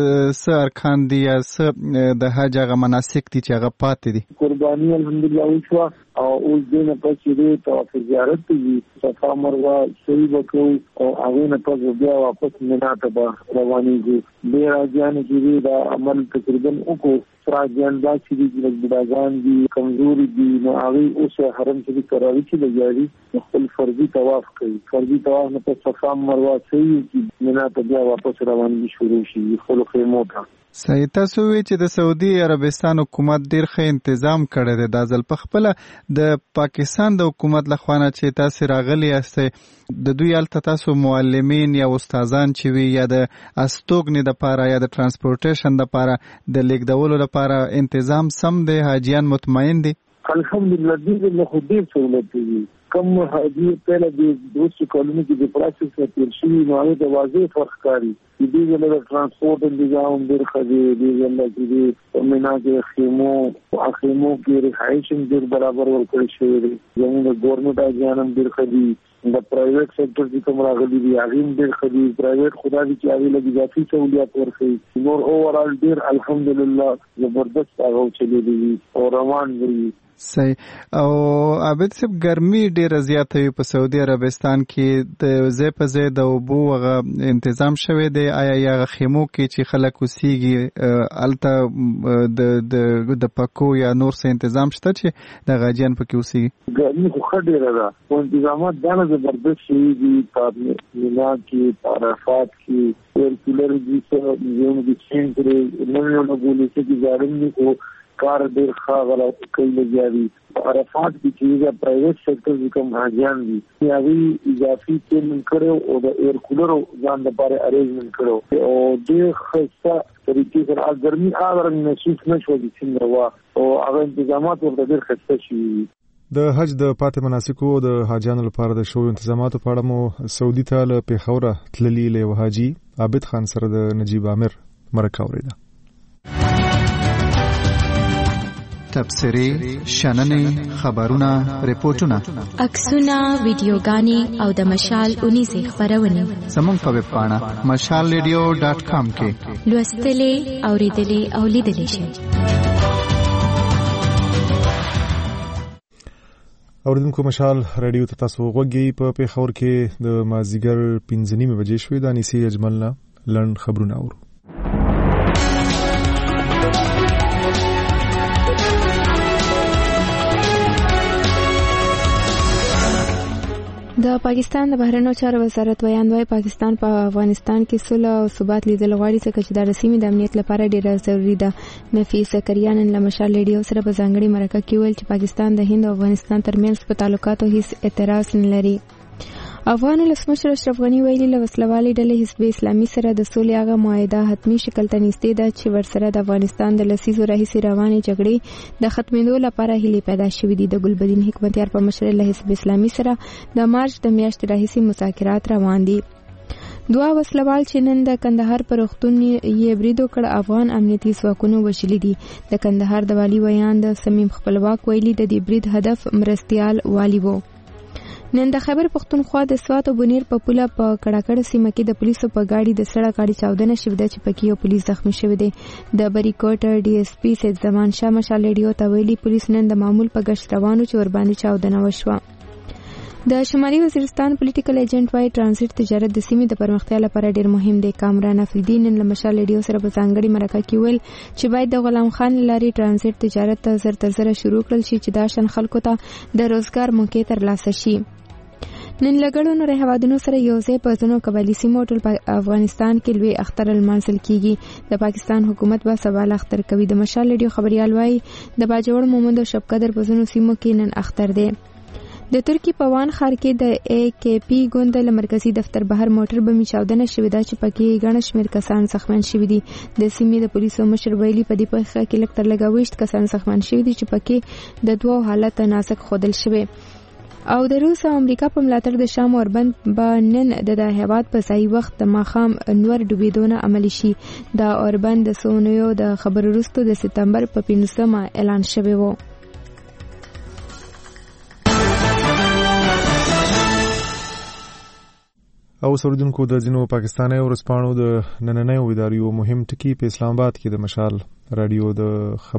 Speaker 4: س ارکان دي یا س د حج هغه مناسک دي چې هغه پاتې دي.
Speaker 18: قرباني الحمدلله وشو او اوس دینه پس چې طواف زیارت دي صفا مروه صحیح وکړو او هغه نه پس بیا واپس مینا ته روانېږو. ډېر اجان چې دا عمل تقریبا وکړو سراجان دا چې د بډاګان دي کمزوري دي نو هغه اوس حرم کې قراري چې لګاري خپل فرضي طواف کوي. فرضي طواف نه په صفا مروه صحیح چې مینا ته بیا واپس روانېږي شروع شي خپل خیمو ته.
Speaker 4: صحیح. تاسو وی چې د سعودي عربستان حکومت ډیر ښه تنظیم کړی دی. دا ځل په خپل د پاکستان د حکومت لخوا چې تاسو راغلي یاستئ د دوی الته تاسو معلمین یا استادان چې وی یا د استوګنې د پاره یا د ترانسپورټیشن د پاره د لیکدولو لپاره تنظیم سم دی؟ حاجیان مطمئن دي؟
Speaker 18: الحمدلله دې له خو دې سہولت دي. کم حاجی پہله د دوست کالونی کې د پروسس نه تیر شي نو هغه د واضح فرق کوي. دې له ترانسپورت انتظام ډېر ښه دی. دې له چې مینا کې خیمو او خیمو کې رهایش ډېر برابر ورکړل شوی دی. زموږ د ګورنمنت اجانم ډېر ښه دي. د پرایویټ سېکټر چې کوم راغلي دي هغه ډېر ښه دي. پرایویټ خدا دې چې هغه لږ اضافي سہولیات ورکړي. نور اوورال ډېر الحمدلله زبردست هغه چلی دي او روان دي.
Speaker 4: صحیح. او عابد صاحب ګرمي ډیره زیاته وي په سعودي عربستان کې د ځای په ځای د اوبو هغه تنظیم شوی دی. آیا یا خیمو کې چې خلک اوسېږي الته د د د پکو یا نور څه تنظیم شته چې د غاجیان پکې اوسېږي؟
Speaker 18: ګرمي خو ښه ډیره ده او تنظیمات دا زبردست شوي دي. په مینا کې په عرفات کې ایر کولر دي څه زموږ د چین پرې نوې لګولې چې ګارم نه کو کار ډېر ښه غلا کوي لګیاري. عرفات کې چې پرایویټ سېکټر کوم حاجیان دي هغه اضافي پیمنټ کړو او د ایر کولر ځان لپاره ارینجمنت کړو او ډېر ښه طریقې سره ګرمي اغرن محسوس نشو دي څنګه وا او هغه تنظیمات ورته ډېر ښه شي.
Speaker 1: د حج د پاتې مناسکو د حاجیانو لپاره د شویو تنظیماتو په اړه مو سعودي ته له پیښوره تللي له حاجي عابد خان سره د نجیب عامر مرکه اوریده.
Speaker 4: تبصرې، شننې، خبرونه، ریپورتونه،
Speaker 15: عکسونه، ویډیوګانې او د مشال اونیزې خبرونه
Speaker 4: زموږ په ویب پاڼه مشال ریډیو ډاټ کام کې
Speaker 15: لوستلې، اوریدلې او لیدلې شئ.
Speaker 1: اوریدونکو مشال رادیو ته تاسو غوږی په پیښور کې د مازیګر پنځه نیمه بجې شوې د انیسي اجملنا لند خبرونه اورو.
Speaker 2: د پاکستان د بهرنیو چارو وزارت ویاند وايي پاکستان په پا افغانستان کې صلح او ثبات لیدل غواړي ځکه چې د سیمې د امنیت لپاره ډیره ضروری ده. نفیس کریان له مشال ریډیو سره په ځانګړي مرکه کې ویل چې پاکستان د هند او افغانستان ترمنځ په تعلقاتو هیڅ اعتراض نه لري. افغان ولسمشر اشرف غنی ویلي له وسلوالې ډلې حزب اسلامي سره د سولې هغه معاهده حتمی شکل ته نږدې ده چې ورسره د افغانستان د لسیزو راهیسې روانې جګړې د ختمېدو لپاره هیلې پیدا شوې دي. د ګلبدین حکمتیار په مشرۍ له حزب اسلامي سره د مارچ د میاشتې راهیسې مذاکرات روان دي. دوه وسلوال چې نن د کندهار پر روغتون یې برید وکړ افغان امنیتي ځواکونو وژلي دي. د کندهار د والي ویاند سمیم خپلواک ویلي د دې برید هدف مرستیال والی وو. نن د خیبر پختونخوا د سوات او بنیر په پوله په کړکړ سیمه کې د پولیسو په گاډي د سړک گاډي چاودنه شوې ده چې پکې یو پولیس زخمی شوی دی. د بریکوټ ډي اس پی سید زمان شاه مشال ریډیو ته ویلي پولیس نن د معمول په گشت روانو چې ور باندې چاودنه وشوه. د شمالي وزیرستان پولیټیکل ایجنټ وايي ترانزیت تجارت د سیمې د پرمختیا لپاره ډیر مهم دی. کامران افریدي نن له مشال ریډیو سره په ځانګړي مرکه کې ویل چې باید د غلام خان لاري ترانزیت تجارت ته زر تر زر شروع کړل شي چې دا شن خلکو ته د روزګار موقع ترلاسه شي. نن لګړو نور هوادونو سره یو ځای په ځنو قبایلی سیمو ټول په افغانستان کې لوی اختر المنزل کیږي. د پاکستان حکومت به سوال اختر کوي. د مشال ریډیو خبريال وايي د باجوړ مومند او شپقدر په ځنو سیمو کې نن اختر دی. د ترکی په وان ښار کې د ای کې پی ګوند له مرکزی دفتر بهر موټر بمي چاودنه شوې ده چې پکې ګڼ شمېر کسان زخمیان شوي دي. د سیمې د پولیسو مشر ویلي په دې پیښه کې لږ تر لږه ویشت کسان زخمیان شوي دي چې پکې د دوه حالت ناسک ښودل شوی. او د روس او امریکا په ملاتړ د شام اوربند به نن د هیواد په ځای وخت د ماښام انور ډوبېدونه عملی شي. دا اوربند د سونیو د خبرو وروسته د سپتمبر په پنځمه اعلان شوی و.
Speaker 1: او سردونکو د ځینو پاکستاني ورسپانو د نننۍ ادارو مهم ټکی په اسلام آباد کې د مشال رادیو د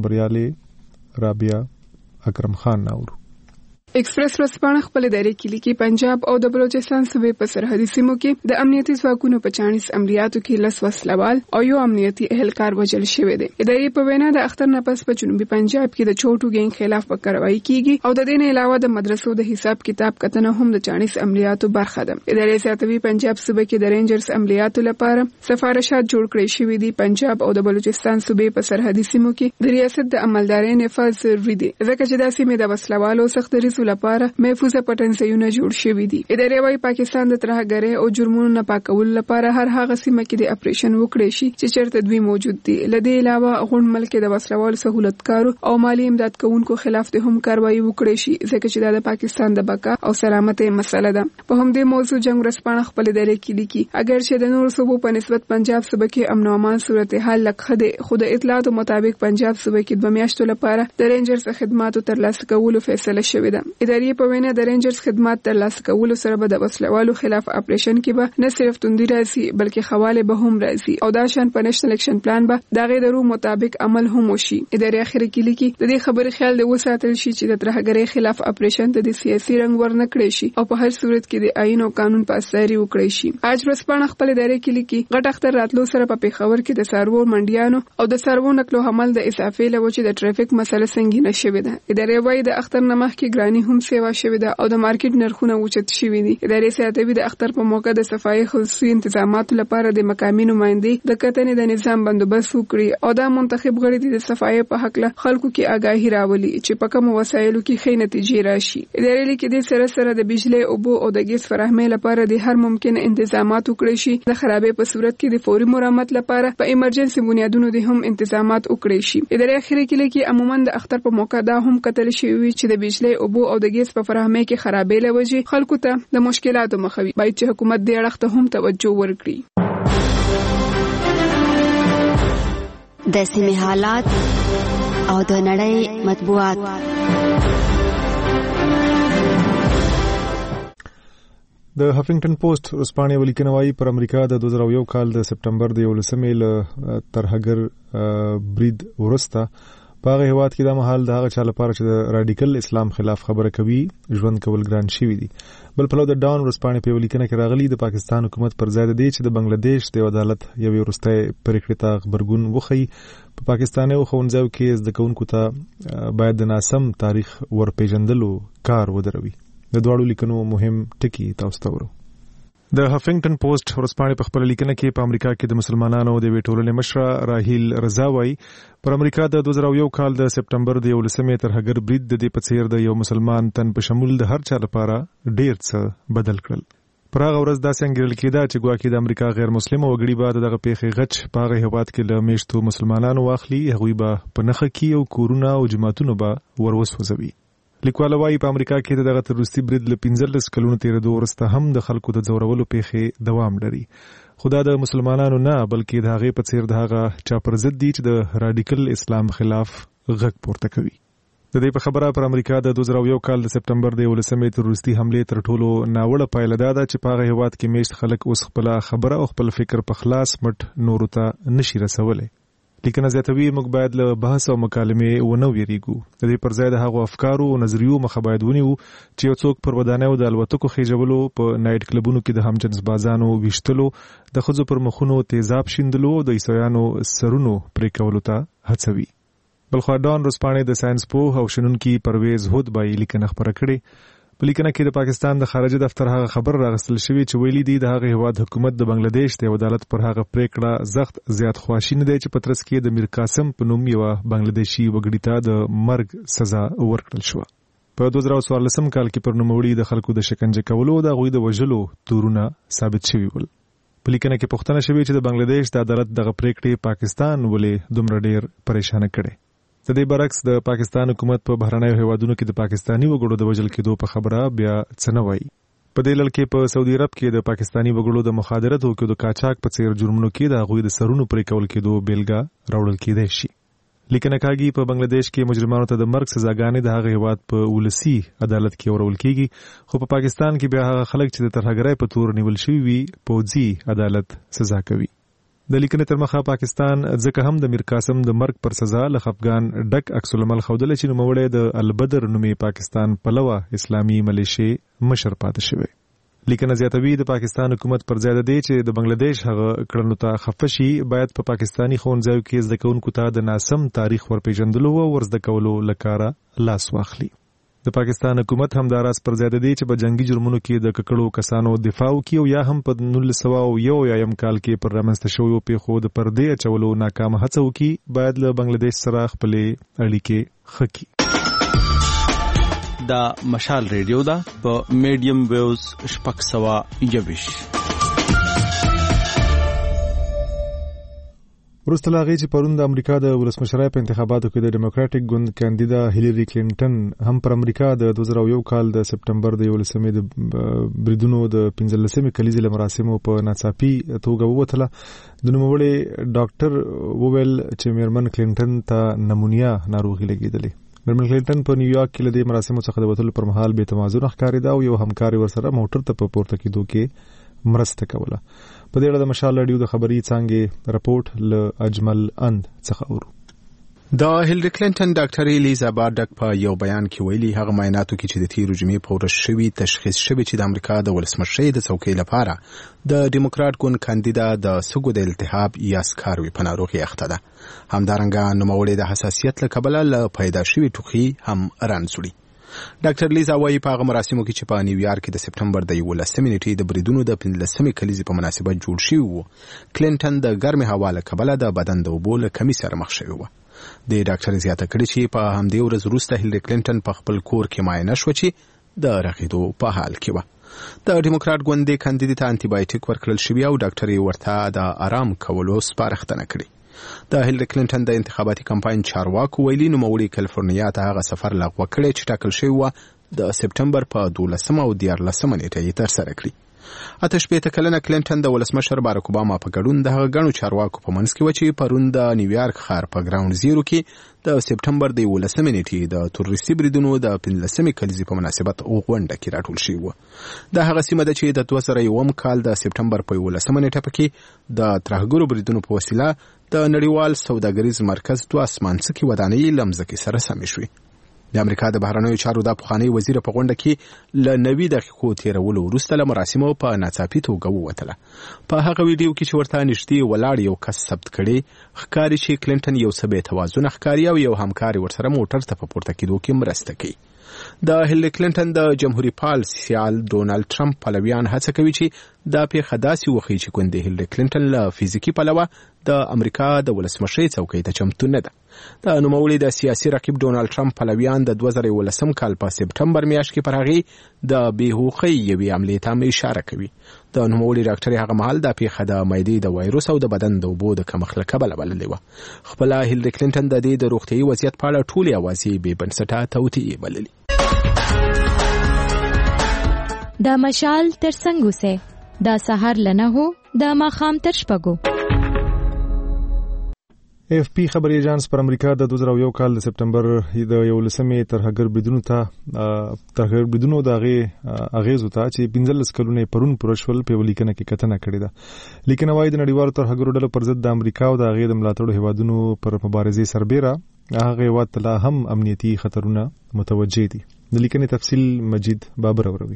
Speaker 1: خبريالې رابعه اکرم خان ناور.
Speaker 8: ایکسپریس ورځپاڼه خپل ادارې کې لیکي پنجاب او د بلوچستان صوبې په سرحدي سیمو کې د امنیتي ځواکونو په چاړنیز عملیاتو کې لس وسلوال او یو امنیتي اهلکار وژل شوی دی. ادارې په وینا د اختر نه پس په جنوبي پنجاب کې د چوټو ګینګ خلاف په کاروایی کیږي او د دې نه علاوه د مدرسو د حساب کتاب کتنه هم د چاړنیز عملیاتو برخه ده. ادارې ساتوي پنجاب صوبې کې د رینجرز عملیاتو لپاره سفارشات جوړ کړي شوی دي. پنجاب او د بلوچستان صوبې په سرحدي سیمو کې د ریاست د عملدارۍ نفاذ ضروري دی ځکه چې دا سیمې د وسلوالو سخت دریزو لپاره محفوظه پټنځایونه جوړ شوي دي. ادارې وايي پاکستان د ترهګرۍ او جرمونو نه پاکولو لپاره هر هغه سیمه کې د اپریشن وکړي شي چې چیرته دوی موجود دي. لدې علاوه غون ملک د وسلوال سہولتکارو او مالی امداد کوونکو خلاف د هم کاروایی وکړي شي ځکه چې دا د پاکستان د بقا او سلامتۍ مسله ده. په همدې موضوع جنگ ورځپاڼه خپل ادارې کې لیکي اگر چې د نور صوبو په نسبت پنجاب صوبه کې امن او امان صورتحال لکه ده خو د اطلاعاتو مطابق پنجاب صوبه کې د میاشتو لپاره د رینجرز خدماتو ترلاسه کولو فیصله شوې ده. ادارې په وینا د رینجرز خدمات ترلاسه کولو سره به د وسلوالو خلاف اپریشن کې به نه صرف توندي راځي بلکې خواله به هم راځي او دا شان په نېشنل اکشن پلان به د غیرو مطابق عمل هم وشي. ادارې اخر کې لیکي د دې خبرې خیال د وساتل شي چې د ترهګرۍ خلاف اپریشن ته د سیاسي رنګ ورنه کړی شي او په هر صورت کې د آئین او قانون په اساس وکړي شي. اج ورځپاڼه خپل ادارې کې لیکي غټ اختر راتلو سره په پیښور کې د سارو منډیانو او د سارو نقل او حمل د اضافه لوجه د ټریفیک مسله سنگینه شوې ده. ادارې وايي د اختر نمخ کې ګرانی هم سیوا شوې ده او د مارکیټ نرخونه اوچت شوي دي. ادارې ساتوي د اختر په موقع د صفایي خصوصي انتظاماتو لپاره د مقامي نمائندې د کتنې د نظام بندوبست وکړي او دا منتخب غړي د صفایي په حق له خلکو کې آگاهي راولي چې په کوم وسایلو کې ښې نتیجې راشي. ادارې لیکي د سره سره د بجلی اوبو او د ګیس فراهمۍ لپاره د هر ممکن انتظامات وکړي شي. د خرابې په صورت کې د فوري مرمت لپاره په ایمرجنسي بنیادونو د هم انتظامات وکړي شي. ادارې اخر کې لیکي عموما د اختر په موقع دا هم کتل شوی چې د بجلی اوبو او د ګیس په فراهمۍ کې خرابې لوجه خلکو ته د مشکلاتو مخوي باید چې حکومت دې اړخ ته هم توجه ورکړي.
Speaker 16: د سیمې حالات او د نړۍ مطبوعات.
Speaker 1: د هفینګټن پوسټ ورځپاڼې ولیکنه وايي پر امریکا د دوه زره یو کال د سپټمبر د یولسمې له ترهګر برید ورسته په هغه هیواد کې دا مهال د هغه چا لپاره چې د رادیکل اسلام خلاف خبره کوي ژوند کول ګران شوي دي. بل پلو د ډاون ورځپاڼې په ولیکنه کې راغلي د پاکستان حکومت پر ځای دی چې د بنگلاديش د عدالت یوې وروستۍ پریکړې ته غبرګون وښيي. په پاکستاني ښوونځیو کې زده کوونکو ته باید د ناسم تاریخ ورپېژندلو کار ودروي. د دواړو لیکنو مهم ټکي تاسو ته ورو. د هفنګټن پوسټ ورځپاڼې په خپل لیکنه کې په امریکا کې د مسلمانانو د وی ټولنې مشره راهیل رضا وايي پر امریکا د دوه زره یو کال د سپټمبر د یولسمې ترهګر برید د دې په څیر د یو مسلمان تن په شمول د هر چا لپاره ډیر څه بدل کړل. پر هغه ورځ داسې انګیرل کېده چې ګواکې د امریکا غیر مسلم وګړي به دغه پیښې غچ په هغه هیواد کې له میشتو مسلمانانو واخلي، هغوی به په نښه کړي او کورونه او جوماتونه به ور وسوځوي. لیکواله وایي په امریکا کې دغه تروریستي برید له پنځلس کلونو تېرېدو وروسته هم د خلکو د ځورولو پیښې دوام لري. خو دا د مسلمانانو نه بلکې د هغې په څیر د هغه چا پر ضد دي چې د رادیکل اسلام خلاف غږ پورته کوي. د دې په خبره پر امریکا د دوه زره یو کال د سپټمبر د یولسمې تروریستي حملې تر ټولو ناوړه پایله دا ده چې په هغه هیواد کې میشت خلک اوس خپله خبره او خپل فکر په خلاص مټ نورو ته نشي رسولی. لیکنه زیاتوي موږ باید له بحث او مکالمې ونه ویریږو. د دې پر ځای د هغو افکارو او نظریو مخه باید ونیو چې یو څوک پر ودانیو د الوتکو خېژولو، په نایټ کلبونو کې د همجنس بازانو ویشتلو، د ښځو پر مخونو تیزاب شیندلو، د عیسویانو سرونو پرې کولو ته هڅوي. بلخوا ډان ورځپاڼې د ساينس پوه او شنونکي پرویز هود بای لیکنه خپره کړې. په لیکنه کې د پاکستان د خارجه دفتر هغه خبر راغستل شوی چې ویلي دی د هغه هیواد حکومت د بنگلاديش د عدالت پر هغه پریکړه زخت زیات خواشینی دی چې پترس کې د میر قاسم په نوم یو بنگلاديشي وګړي ته د مرګ سزا ورکړل شو. په دوه زره څوارلسم کال کې پر نوموړي د خلکو د شکنجه کولو او د هغوی د وژلو تورونه ثابت شوي ول. په لیکنه کې پوښتنه شوې چې د بنگلاديش د عدالت دغه پریکړې پاکستان ولې دومره ډیر پریشانه کړي. د دې برعکس د پاکستان حکومت په بهرنیو هیوادونو کې د پاکستاني وګړو د وژل کېدو په خبره بیا څه نه وایي. په دې لړ کې په سعودي عرب کې د پاکستاني وګړو د مخادرت او د قاچاق په څیر جرمونو کې د هغوی د سرونو پرې کول کېدو بیلګه راوړل کېدای شي. لیکنه کاږي په بنگلاديش کې مجرمانو ته د مرګ سزاګانې د هغه هیواد په ولسی عدالت کې ورول کېږي، خو په پاکستان کې بیا هغه خلک چې د ترهګرۍ په تور نیول شوي وي پوځي عدالت سزا کوي. د لیکنې تر مخه پاکستان ځکه هم د میر قاسم د مرګ پر سزا له خفګان ډک عکس العمل ښودلی چې نوموړی د البدر نومې پاکستان پلوه اسلامي ملیشې مشر پاتې شوی. لیکنه زیاتوي د پاکستان حکومت پر ځای دی چې د بنگلاديش هغه کړنو ته خفه شي، باید په پاکستاني ښوونځیو کې زده کوونکو ته د ناسم تاریخ ورپېژندلو او ورزده کولو له کاره لاس واخلي. د پاکستان حکومت هم دا راز پر ځای دی چې په جنگي جرمونو کې د ککړو کسانو دفاع وکړي او یا هم په نولس سوه یو اویایم کال کې پر رامنځته شویو پیښو د پردې اچولو ناکامه هڅه وکړي، باید له بنگلاديش سره خپلې اړیکې ښه کړي.
Speaker 12: دا مشال ریډیو ده په میډیم ویوز شپږ سوه یویش.
Speaker 1: وروسته له هغې چې پرون د امریکا د ولسمشرۍ په انتخاباتو کې د ډیموکراټیک ګوند کاندیدا هیلری کلینټن هم پر امریکا د دوه زره یو کال د سپټمبر د یولسمې د بریدونو د پنځلسمې کلیزې له مراسمو په ناڅاپي توګه ووتله. د نوموړي ډاکټر وویل چې میرمن کلینټن ته نمونیا ناروغي لګېدلې. میرمن کلینټن په نیویارک کې له دې مراسمو څخه د وتلو پر مهال بې توازنه ښکارېده او یو همکار ورسره موټر ته په پورته کېدو کې مرسته کوله. په دې اړه د مشال راډیو د خبري څانګې رپورټ له اجمل اند څخه اورو.
Speaker 7: د هیلری کلینټن ډاکټر الیزابت په یو بیان کې ویلي هغه معایناتو کې چې د تیرو جمعې په ورځ شوي تشخیص شوی چې د امریکا د ولسمشرۍ د څوکۍ لپاره د ډیموکرات ګوند کاندیدا د سږو د التهاب یا سکاروي په ناروغي اخته ده. همدارنګه نوموړی د حساسیت له کبله له پیدا شوي ټوخي هم رانځوړي. ډاکټر لیزا وايي په هغه مراسمو کې چې په نیویارک کې د سپټمبر د یولسمې نیټې د بریدونو د پنځلسمې کلیزې په مناسبت جوړ شوي وو، کلینټن د ګرمې هوا له کبله د بدن د اوبو له کمي سره مخ شوې وه. د ډاکټر زیاته کړې چې په همدې ورځ وروسته هیلری کلینټن په خپل کور کې معاینه شوه چې د رغېدو په حال کې وه. د ډیموکرات ګوند کاندیدا ته انټي بایوټیک ورکړل شوی او ډاکټر یې ورته د آرام کولو سپارښتنه کړې. د هیلری کلینټن د انتخاباتي کمپاین چارواکو ویلي نوموړي کالیفورنیا ته هغه سفر لغوه کړی چې ټاکل شوی و د سپټمبر په دولسمه او دیارلسمه نیټه یې ترسره کړي. اته شپېته کلنه کلینټن د ولسمشر باراک اوباما په ګډون د هغه ګڼو چارواکو په منځ کې و چې پرون د نیویارک ښار په ګراوند زیرو کې د سپټمبر د یولسمې نیټې د تروریستي بریدونو د پنځلسمې کلیزې په مناسبت غونډه کې راټول شوي وو. د هغه سیمه ده چې د دوه زره یوم کال د سپټمبر په یولسمه نیټه پکې د ترهګرو بریدونو په وسیله د نړیوال سوداګریز مرکز دوه اسمانڅکي ودانۍ له مځکې سره سمې شوې. د امریکا د بهرنیو چارو د پخوانی وزیر په غونډه کې له نوي دقیقو تیرولو وروسته له مراسمو په ناڅاپي توګه ووتله. په هغه ویډیو کې چې ورته نږدې ولاړ یو کس ثبت کړي ښکاري چې کلینټن یو څه بې توازنه ښکاري او یو همکار ورسره موټر ته په پورته کېدو کې مرسته کوي. د هیلری کلینټن د جمهوریت پال سیال ډونالد ټرمپ پلویان هڅه کوي چې دا پیښه داسې وښیي چې ګوندې هیلری کلینټن له فزیکي پلوه د امریکا د ولسمشرۍ څوکۍ ته چمتو نه ده. د نوموړي د سیاسي رقیب ډونالد ټرمپ پلویان د دوه زره یولسم کال په سپټمبر میاشت کې پر هغې د بېهوښۍ یوې حملې ته اشاره کوي. د نوموړي ډاکټرې هغه مهال دا پیښه د معدې د وایروس او د بدن د اوبو د کمښت له کبله بللې وه. خپله هیلری کلینټن د دې د روغتیایي وضعیت په اړه ټولې اوازې بې بنسټه توطیې بللې.
Speaker 15: دا مشال تر څنګ اوسئ، دا سهار له نهو د ماښام تر شپږو.
Speaker 1: اف پی خبري ایجانس پر امریکا د دوه زره یو کال د سپټمبر د یولسمې ترهګر بریدونو ته ترهګر بریدونو د هغې اغېزو ته چې پنځلس کلونه پرون پوره شول په لیکنه کې کتنه کړې ده. لیکنه وايي د نړیوالو ترهګرو ډلو پر ضد د امریکا او د هغې د ملاتړو هیوادونو پر مبارزې سربیره هغه هیواد ته لا هم امنیتي خطرونه متوجه دي. د لیکنې تفصیل مجید بابر اوروي.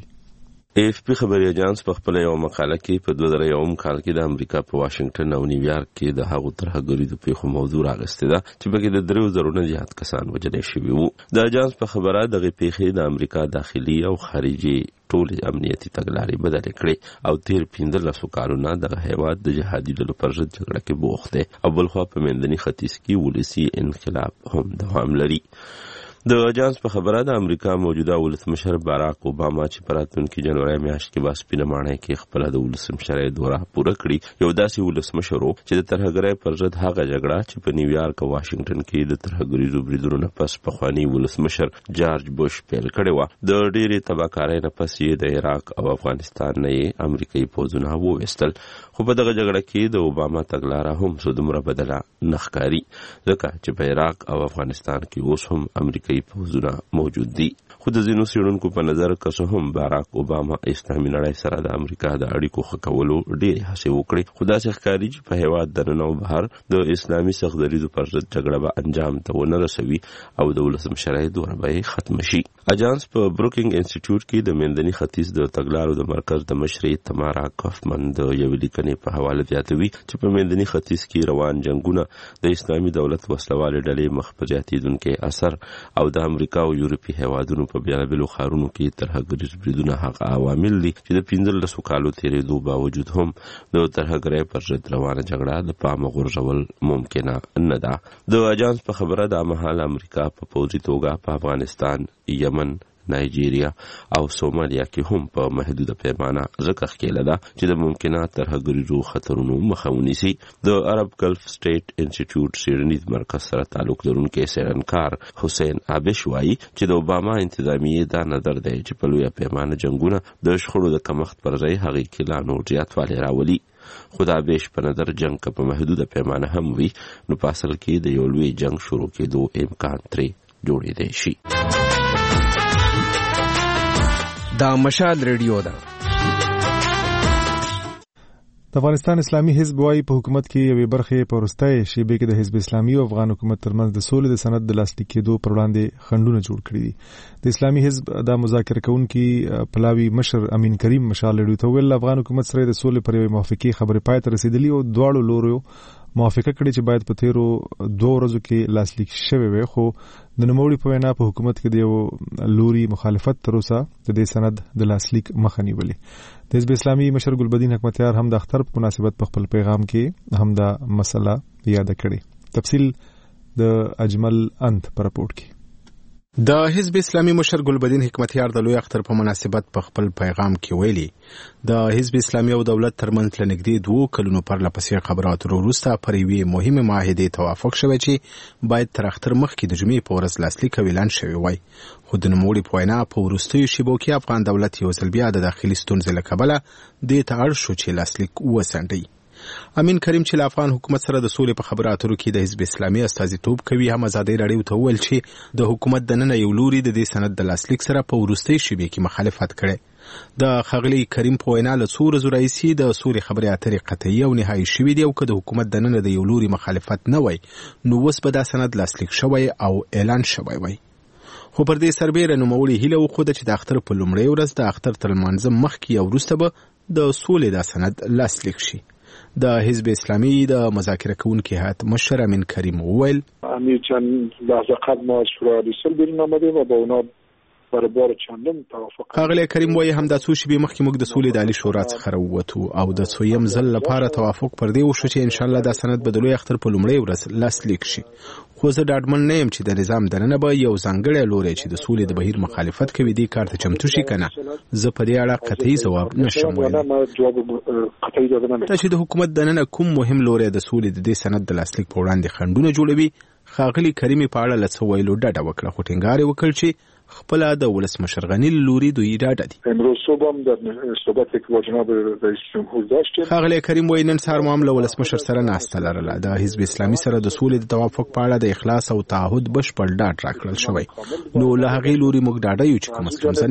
Speaker 19: اف پی خبري ایجانس په خپل یو مقاله کې په دوه زره یو کال کې د امریکا په واشنگټن او نیویارک کې د هغو ترهګرۍ د پیښو موضوع راغستې ده چې پکې د دریو زرو نه زیات کسان وژل شوي وو. د ایجانس په خبره دغه پیښې د امریکا داخلي او خارجي ټولې امنیتي تګلارې بدلې کړې او تیر پنځلسو کالونه دغه هیواد د جهادي ډلو پر ضد جګړه کې بوخت دی او بلخوا په منځني ختیځ کې ولسي انقلاب هم دوام لري. د ایجانس په خبره د امریکا موجوده ولسمشر باراک اوباما چې په راتلونکي جنوري میاشت کې په سپینه ماڼۍ کې خپله د ولسمشرۍ دوره پوره کړي، یو داسې ولسمشر و چې د ترهګرۍ پر ضد هغه جګړه چې په نیویارک او واشنګټن کې د ترهګریزو بریدونو نه پس پخواني ولسمشر جارج بوش پیل کړې وه. د ډېرې تباهکارۍ نه پس یې د عراق او افغانستان نه یې امریکایي پوځونه وویستل، خو په دغه جګړه کې د اوباما تګلاره هم څه دومره بدله نه ښکاري، ځکه چې په عراق او افغانستان کې اوس هم امریکایي پوځونه موجود دي. خو د ځینو څېړونکو په نظر که څه هم باراک اوباما اسلامي نړۍ سره د امریکا د اړیکو ښه کولو ډېرې هڅې وکړې، خو داسې ښکاري چې په هېواد دننه او بهر د اسلامي سختدریځو پر ضد جګړه به انجام ته ونه رسوي او د ولسمشرۍ دوره به یې ختمه شي. اجانس په بروکینګ انسټیټیوټ کې د منځني ختیځ د تګلارو د مرکز د مشرې تمارا کافمن د یوې لیکنې په حواله زیاتوي چې په منځني ختیځ کې روان جنګونه د اسلامي دولت وسلوالې ډلې مخ په زیاتېدونکی اثر او د امریکا او یورپي هیوادونو په بیلابیلو ښارونو کې ترهګریز بریدونه هغه عوامل دي چې د پنځلسو کالو تېرېدو باوجود هم د ترهګرۍ پر ضد روانه جګړه د پامه غورځول ممکنه نه ده. د اجانس په خبره دا مهال امریکا په پوځي توګه په افغانستان، یمن، نایجیریا او سومالیا کې هم په محدوده پیمانه ځکه ښکېله ده چې د ممکنه ترهګریزو خطرونو مخه ونیسي. د عرب ګلف سټیټ انسټیټیوټ څېړنیز مرکز سره تعلق لرونکی څېړنکار حسین عابش وایي چې د اوباما انتظامیې دا نظر دی چې په لویه پیمانه جنګونه د شخړو د کمښت پر ځای هغې کې لا نور زیاتوالی راولي. خو د عابش په نظر جنګ که په محدوده پیمانه هم وي نو په اصل کې د یو لوی جنګ شروع کېدو امکان ترې جوړېدی شي.
Speaker 20: دا مشال ریډیو ده.
Speaker 1: د افغانستان اسلامي حزب وايي په حکومت کې یوې برخې په وروستۍ شیبې کې د حزب اسلامي او افغان حکومت ترمنځ د سولې د سند د لاسلیک کېدو پر وړاندې خنډونه جوړ کړي دي. د اسلامي حزب د مذاکره کوونکي پلاوي مشر امین کریم مشال ریډیو ته ویل افغان حکومت سره د سولې پر یوې موافقې خبرې پای ته رسیدلي او دواړو لورو موافقه کړې چې باید په تیرو دوه ورځو کې لاسلیک شوی وي، خو د نوموړي په وینا په حکومت کې د یو لوري مخالفت تر اوسه د دې سند د لاسلیک مخه نیولې. د حزب اسلامي مشر ګلبدین حکمتیار هم د اختر په مناسبت په خپل پیغام کې هم دا مسله یاد کړې. تفصیل د اجمل انت په راپورټ کې.
Speaker 7: د حزب اسلامي مشر ګلبدین حکمتیار د لوی اختر په مناسبت په خپل پیغام کې ویلي د حزب اسلامي او دولت ترمنځ لنږدې دوه کلونو پر لپسې خبرو اترو وروسته پر یوې مهمه معاهدې توافق شوی چې باید تر اختر مخکې د جمعې په ورځ لاسلیک او اعلان شوی وای، خو د نوموړي په وینا په وروستیو شیبو کې افغان دولت یو ځل بیا د داخلي ستونزې له کبله دې ته اړ شو چې لاسلیک وسنډي. امین کریم چې له افغان حکومت سره د سولې په خبرو اترو کې د حزب اسلامي استازیتوب کوي هم ازادي راډیو ته وویل چې د حکومت دننه یو لوري د دې سند د لاسلیک سره په وروستۍ شیبې کې مخالفت کړي. د ښاغلي کریم په وینا له څو ورځو راهیسې د سولې خبرې اترې قطعي او نهایي شوي دي او که د حکومت دننه د یو لوري مخالفت نه وای نو اوس به دا سند لاسلیک شوی او اعلان شوی وای. خو پر دې سربیره نوموړي هیله وښوده چې د اختر په لومړۍ ورځ د اختر تر لمانځه مخکې او وروسته به د سولې دا سند لاسلیک شي. د حزب اسلامي د مذاکره کوونکي هیئت مشر امین کریم وویل
Speaker 5: همین چند لحظه قبل ما از شورای ریسل بیرون آمدیم و با اونا برای بار چندم توافق
Speaker 7: ښاغلی کریم وایي همدا څو شېبې مخکې موږ د سولې د عالي شورا څخه راووتو او د څویم ځل لپاره توافق پر دې وشو چې انشاءالله دا سند به د لوی اختر په لومړۍ ورځ لاسلیک شي. خو زه ډاډمن نه یم چې د نظام دننه به یو ځانګړی لوری چې د سولې د بهیر مخالفت کوي دې کار ته چمتو شي که نه. زه په دې اړه قطعي ځواب نشم ویلی. دا چې د حکومت دننه کوم مهم لوری د سولې د دې سند د لاسلیک په وړاندې خنډونه جوړوي ښاغلي کریمې په اړه له څه ویلو ډډه وکړه خو ټینګار یې وکړ چې خپله د ولسمشر غني له لوري دوی ډاډه دي.
Speaker 5: امروز صبح هم در صحبتی که با جناب رئیس جمهور داشتیم
Speaker 7: ښاغلی کریم وایي نن سهار مو هم له ولسمشر سره ناسته لرله. د حزب اسلامي سره د سولې د توافق په اړه د اخلاص او تعهد بشپړ ډاډ راکړل شوی نو له هغې لوري موږ ډاډه یو چې کومه ستونزه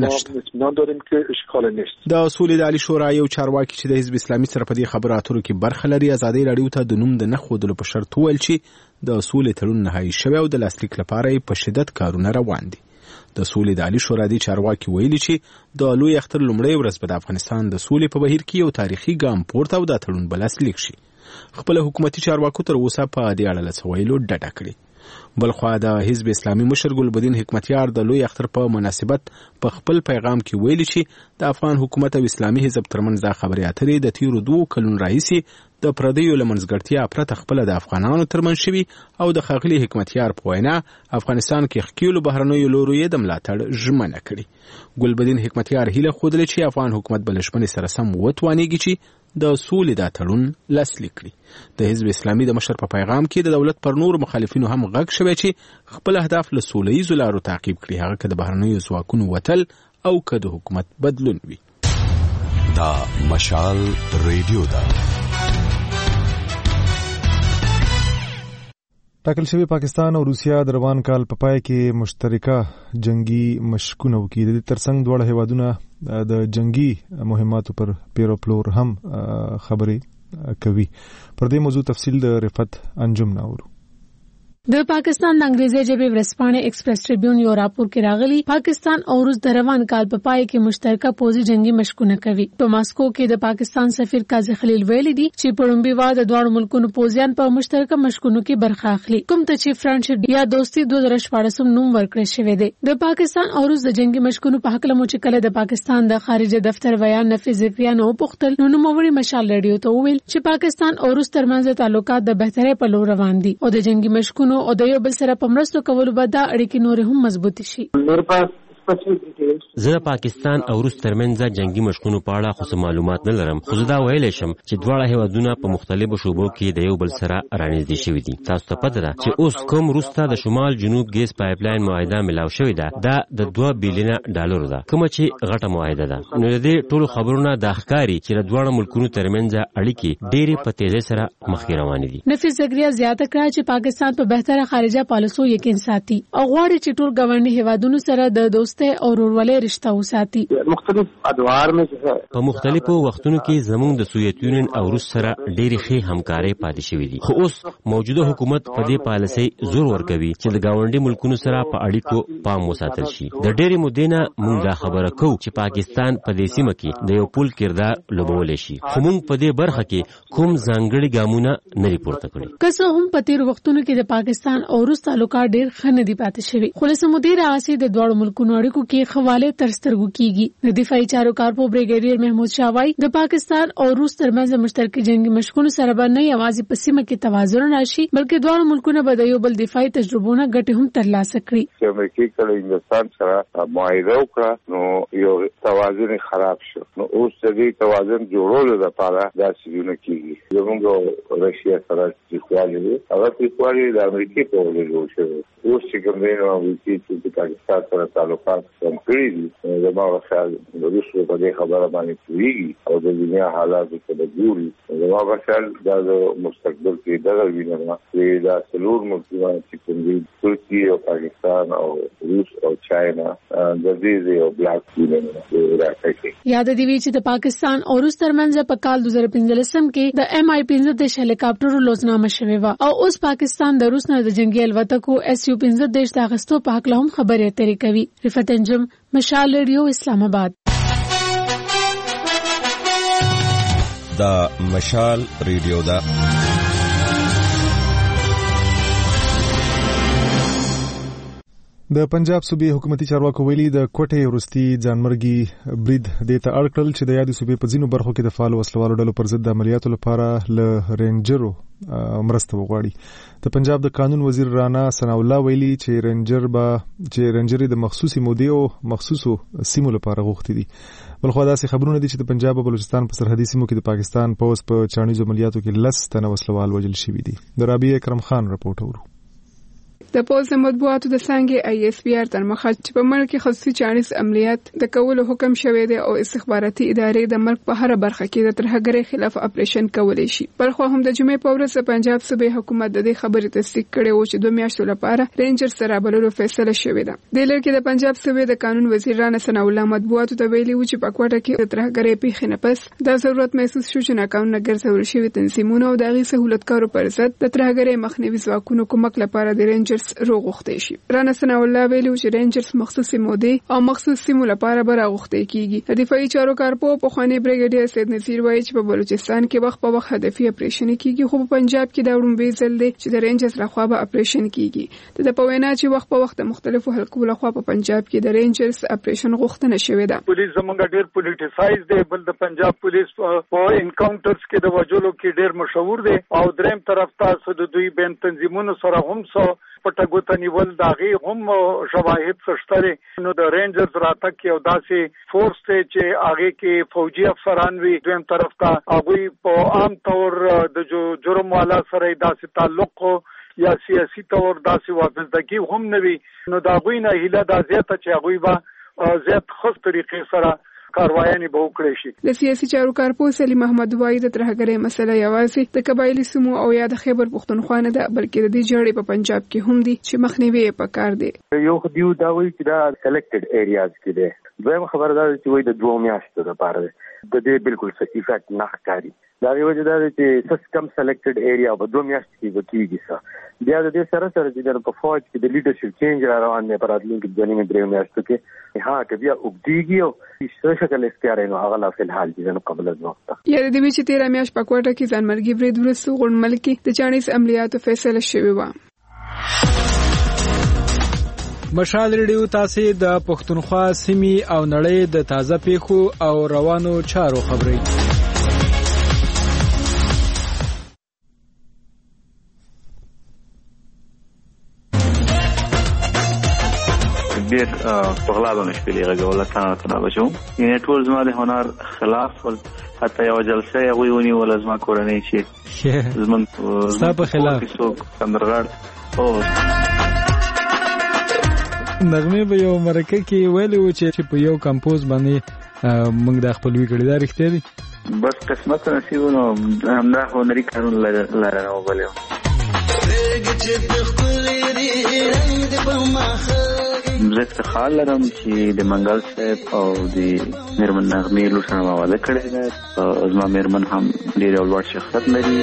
Speaker 7: نشته. د سولې د عالي شورا یو چارواکي چې د حزب اسلامي سره په دې خبرو اترو کې برخه لري ازادۍ راډیو ته د نوم د نه ښودلو په شرط وویل چې د سولې تړون نهایي شوی او د لاسلیک لپاره یې په شدت کارونه روان دي. د سولې د عالي شورا دی چارواکي ویلي چې د لوی اختر لومړۍ ورځ به د افغانستان د سولې په بهیر کې یو تاریخي ګام پورته او دا تړون به لاسلیک شي. خپل حکومتي چارواکو تر اوسه په دې اړه له څه ویلو ډډه کړې. بلخوا د حزب اسلامي مشر ګلبدین حکمتیار د لوی اختر په مناسبت په خپل پیغام کې ویلي چې د افغان حکومت او اسلامي حزب ترمنځ دا خبرې اترې د تیرو دوو کلونو راهیسې د پردیو له منځګړتیا پرته خپله د افغانانو ترمنځ شوي او د ښاغلي حکمتیار په وینا افغانستان کې ښکېلو بهرنیو لورو یې د ملاتړ ژمنه کړې. ګلبدین حکمتیار هیله ښودلې چې افغان حکومت به له ژمنې سره سم وتوانېږي چې د سولې دا تړون لاسلیک کړي. د حزب اسلامي د مشر په پیغام کې د دولت پر نور مخالفینو هم غږ شوی چې خپل اهداف له سوله ییزو لارو تعقیب کړي هغه که د بهرنیو ځواکونو وتل او که د حکومت بدلون وي.
Speaker 17: دا مشال ریډیو ده.
Speaker 1: ټاکل شوی پاکستان او روسیا د روان کال په پای کې مشترکه جنگي مشقونه وکړي. د دې ترڅنګ دواړه هیوادونه د جنگي مهماتو پر پیرو پلور هم خبرې کوي. پر دې موضوع تفصیل د رفت انجم ناورو.
Speaker 21: د پاکستان د انګریزي ژبې ورځپاڼې ایکسپریس ټریبیون یو راپور کې راغلی پاکستان او روس د روان کال په پای کې مشترکه پوځي جنگي مشقونه کوي. په ماسکو کې د پاکستان سفیر قاضي خلیل ویلي دي چې په لومړي وار د دواړو ملکونو پوځیان په مشترکه مشقونو کې برخه اخلي کوم ته چې فرانچ یا دوستي دوه زره شپاړس نوم ورکړل شوی دی. د پاکستان او روس د جنگي مشقونو په حق له مو چې کله د پاکستان د خارجه دفتر بیان نفي ذکریا نو پختل نو نوموړي مشال ریډیو ته ویل چې پاکستان او روس ترمنځ تعلقات د بهترۍ په لور روان دي او د جنگي مشقونو او د یو بل سره په مرستو کولو به دا اړیکې نور هم مضبوط شي.
Speaker 22: زه د پاکستان او روس ترمنځ جنگي مشقونو په اړه خو معلومات نه لرم خو زه دا ویلی شم چې دواړه هیوادونه په مختلفو شعبو کې د یو بل سره رانږدې شوي دي. تاسو ته پته ده چې اوس کوم روس ته د شمال جنوب ګیس پایپلاین معاهده ملاو شوې ده دا د دوه بیلیونه ډالرو ده کومه چې غټه معاهده ده. نو د دې ټولو خبرونه دا ښکاري چې د دواړو ملکونو ترمنځ اړیکې ډېرې په تیزۍ سره مخکې روانې دي.
Speaker 21: نفي ذکریا زیاته کړه چې پاکستان په بهتره خارجه پالیسو یقین ساتي او غواړي چې ټول ګاونډي هیوادونو سره د دوستۍ او ورورولۍ رشتہ وساتي.
Speaker 22: مختلف ادوار مې په مختلفو وختونو کې زموږ د سوویت یونین او روس سره ډېرې ښې همکارۍ پاتې شوې دي خو اوس موجوده حکومت په دې پالیسۍ زور ورکوي چې د ګاونډي ملکونو سره په اړیکو پام وساتل شي. د ډېرې مودې نه موږ دا خبره کوو چې پاکستان په دې سیمه کې د یو پل کردار لوبولی شي خو موږ په دې برخه کې کوم ځانګړي ګامونه نه دي پورته کړي.
Speaker 21: که څه هم په تېرو وختونو کې د پاکستان او روس تعلقات ډېر ښه نه دي پاتې شوي خو له څه مودې راهیسې د دواړو ملکونو اړیکو کې خواله تر سترګو کیږي. د دفاعي چارو کارپو بریګیډیر محمود شاه وایي د پاکستان او روس ترمنځ مشترکه جنگي مشقونو سره به نه یوازې په سیمه کې توازن راشي بلکې دواړو ملکونه به د یو بل دفاعي تجربونه ګټې هم ترلاسه کړي.
Speaker 23: چې امریکا کله هندوستان سره معاهده وکړه نو یو توازن خراب شو نو اوس د دې توازن جوړولو لپاره دا څه کیږي. زموږ رشیا سره چې دی هغه چې د امریکا په وجه جوړ شوی اوس چې کوم دی نو امریکا چې پاکستان سره تعلقات احساس کم کړی دي زما خیال د روسو په دې خبره باندې پوهیږي او د دنیا حالات ته د ګوري زما خیال دا د مستقبل کې دغه وینه چې دا څلور ملکونه چې کوم دي ترکیه او پاکستان او روس او چاینا د دې یو بلاک وینه راځي.
Speaker 21: یاد دی وی چې د پاکستان او روس ترمنځ په کال دوه هزار پنځلسم کې د ایم آی پنځه د هلیکاپټرو لوزنامه شوې و او اوس پاکستان د روس نه د جنگي الوتکو اس یو پنځه د اغستو په حق له هم خبرې اترې کوي. رفعت انجم، مشال ریډیو، اسلام آباد.
Speaker 17: دا مشال ریډیو دا
Speaker 1: د پنجاب صوبې حکومتي چارواکو ویلي د کوټې وروستي ځانمرګي برید د ته اړ کړل چې د یادې صوبې په ځینو برخو کې د فعال وسلوالو ډلو پر ضد د عملیاتو لپاره له رینجرو مرسته وغواړي. د پنجاب د قانون وزیر رانا ثناء الله ویلي چې رینجر با چې رینجر د مخصوصي مودې او مخصوصو سیمو لپاره غوښتي دي. بلخو داسې خبرونه دي چې د پنجاب او بلوچستان په سرحدي سیمو کې د پاکستان پوځ په چاڼیزو عملیاتو کې لس تنه وسلوال وژل شوي دي. د رابعه اکرم خان رپورټ اورو.
Speaker 8: د پوز مطبوعاتو د څنګه آی ایس پی آر تر مخه چې په ملک کې خصوصي چاڼیز عملیات د کولو حکم شوی دی او استخباراتي ادارې د ملک په هر برخه کې د ترهګرۍ خلاف اپریشن کولای شي. بلخو هم د جمعې په ورځ پنجاب صوبې حکومت د دې خبرې تصدیق کړې او چې دوه میاشتو لپاره رینجر سره بللو فیصله شوې ده. د لړ کې د پنجاب صوبې د قانون وزیر رانا ثناء الله مطبوعاتو ته ویلي و چې په کوټه کې د ترهګرۍ پیښې نه پس د ضرورت محسوس شو چې ناکامه ګرځول شوی تنظیمونه او د غي سہولتکارو پر ضد د ترهګرۍ مخنیوي ځواکونو کومک لپاره د رینجرز روغښتي شي. رانا ثناء الله ویلي چې رینجرز مخصوصي مودې او مخصوص سیمو لپاره به راغښتي کیږي. د دفاعي چارو کارپو په خواني بریګیډیر سید نصیر وایي چې په بلوچستان کې وخت په وخت هدفي اپریشن کیږي خو په پنجاب کې دا وړاندې ځل دی چې د رینجرز لخوا به اپریشن کیږي. د پوینا چې وخت په وخت مختلفو حلقو لخوا په پنجاب کې د رینجرز اپریشن غوښتنه شوې ده.
Speaker 3: پولیس زمونږ ډیر پولیټیسایز دی، بل د پنجاب پولیس په انکاونټرز کې د وجلو کې ډیر مشهور دی او دریم طرف ته د دوی بین تنظیمونو سره هم سو پټګوت نیول داغي هم شواهد سشتري. نو د رینجرز راتګ یو داسې فورس ته چې هغه کې فوجي افسران وي، دویم طرف ته هغه په عام طور د جرم والا سره داسې تعلق یا سیاسي طور داسې وابستګي هم نه وي. نو دا غوي نه هله د زیاته چې هغه به زیات خاص طریقې سره کاروایي به وکړي شي.
Speaker 8: د سیاسي چارو کارپو سلیم احمد وایي د ترهګرۍ مسله یوازې د قبایلی سیمو او یا د خیبر پختونخوا نه ده، بلکې د دې جړې په پنجاب کې هم دي چې مخنیوي یې پکار دی.
Speaker 10: یو خدیو دا وایي چې دا سلیکټډ ایریاز کې دی. دویم خبردار چې وایي د دوه میاشتو لپاره دی. د دې بالکل صحیح افیکټ نه ښکاري. دا یو وجه دا چې سیستم سلیکټډ ایریا په دوه میاشتو کې وکړي څه. بیا د دې سره سره چې په فوج کې د لیډرشپ چینج را روان دی په راتلونکي دوه نیمه درې میاشتو کې ها که بیا وګړيږي او څه شکل اختیار نو هغه لا فلحال چې نو قبل از وخت
Speaker 8: یا د دې چې تیرا میاش په کوټه کې ځانمرګي برید ورسو غون ملکی د چانیز عملیاتو فیصله شوی و.
Speaker 11: مشال ریډیو تاسو د پښتونخوا سیمې او نړۍ د تازه پیښو او روانو چارو خبري.
Speaker 24: ډیر پغلاده مشکلې غوړه تا ته بچو یعنی ټول زما د هنر خلاف ول حتی یو جلسه یې ونی ول زما کورنۍ چې زمون
Speaker 11: ستا په خلاف
Speaker 24: کندرغړ او
Speaker 11: نغمه به یو مرکه کې ویلو چې په یو کمپوز باندې موږ د خپلوي کړی دا رښتیا دي؟
Speaker 24: بس قسمت نصیبونو همدا هنري کارون لاره نو بلو زه خیال لرم چې د منګل صاحب او د میرمن نغمې لوټنه مواده کړې ده. زما میرمن هم ډېر لوړ شخصیت لري.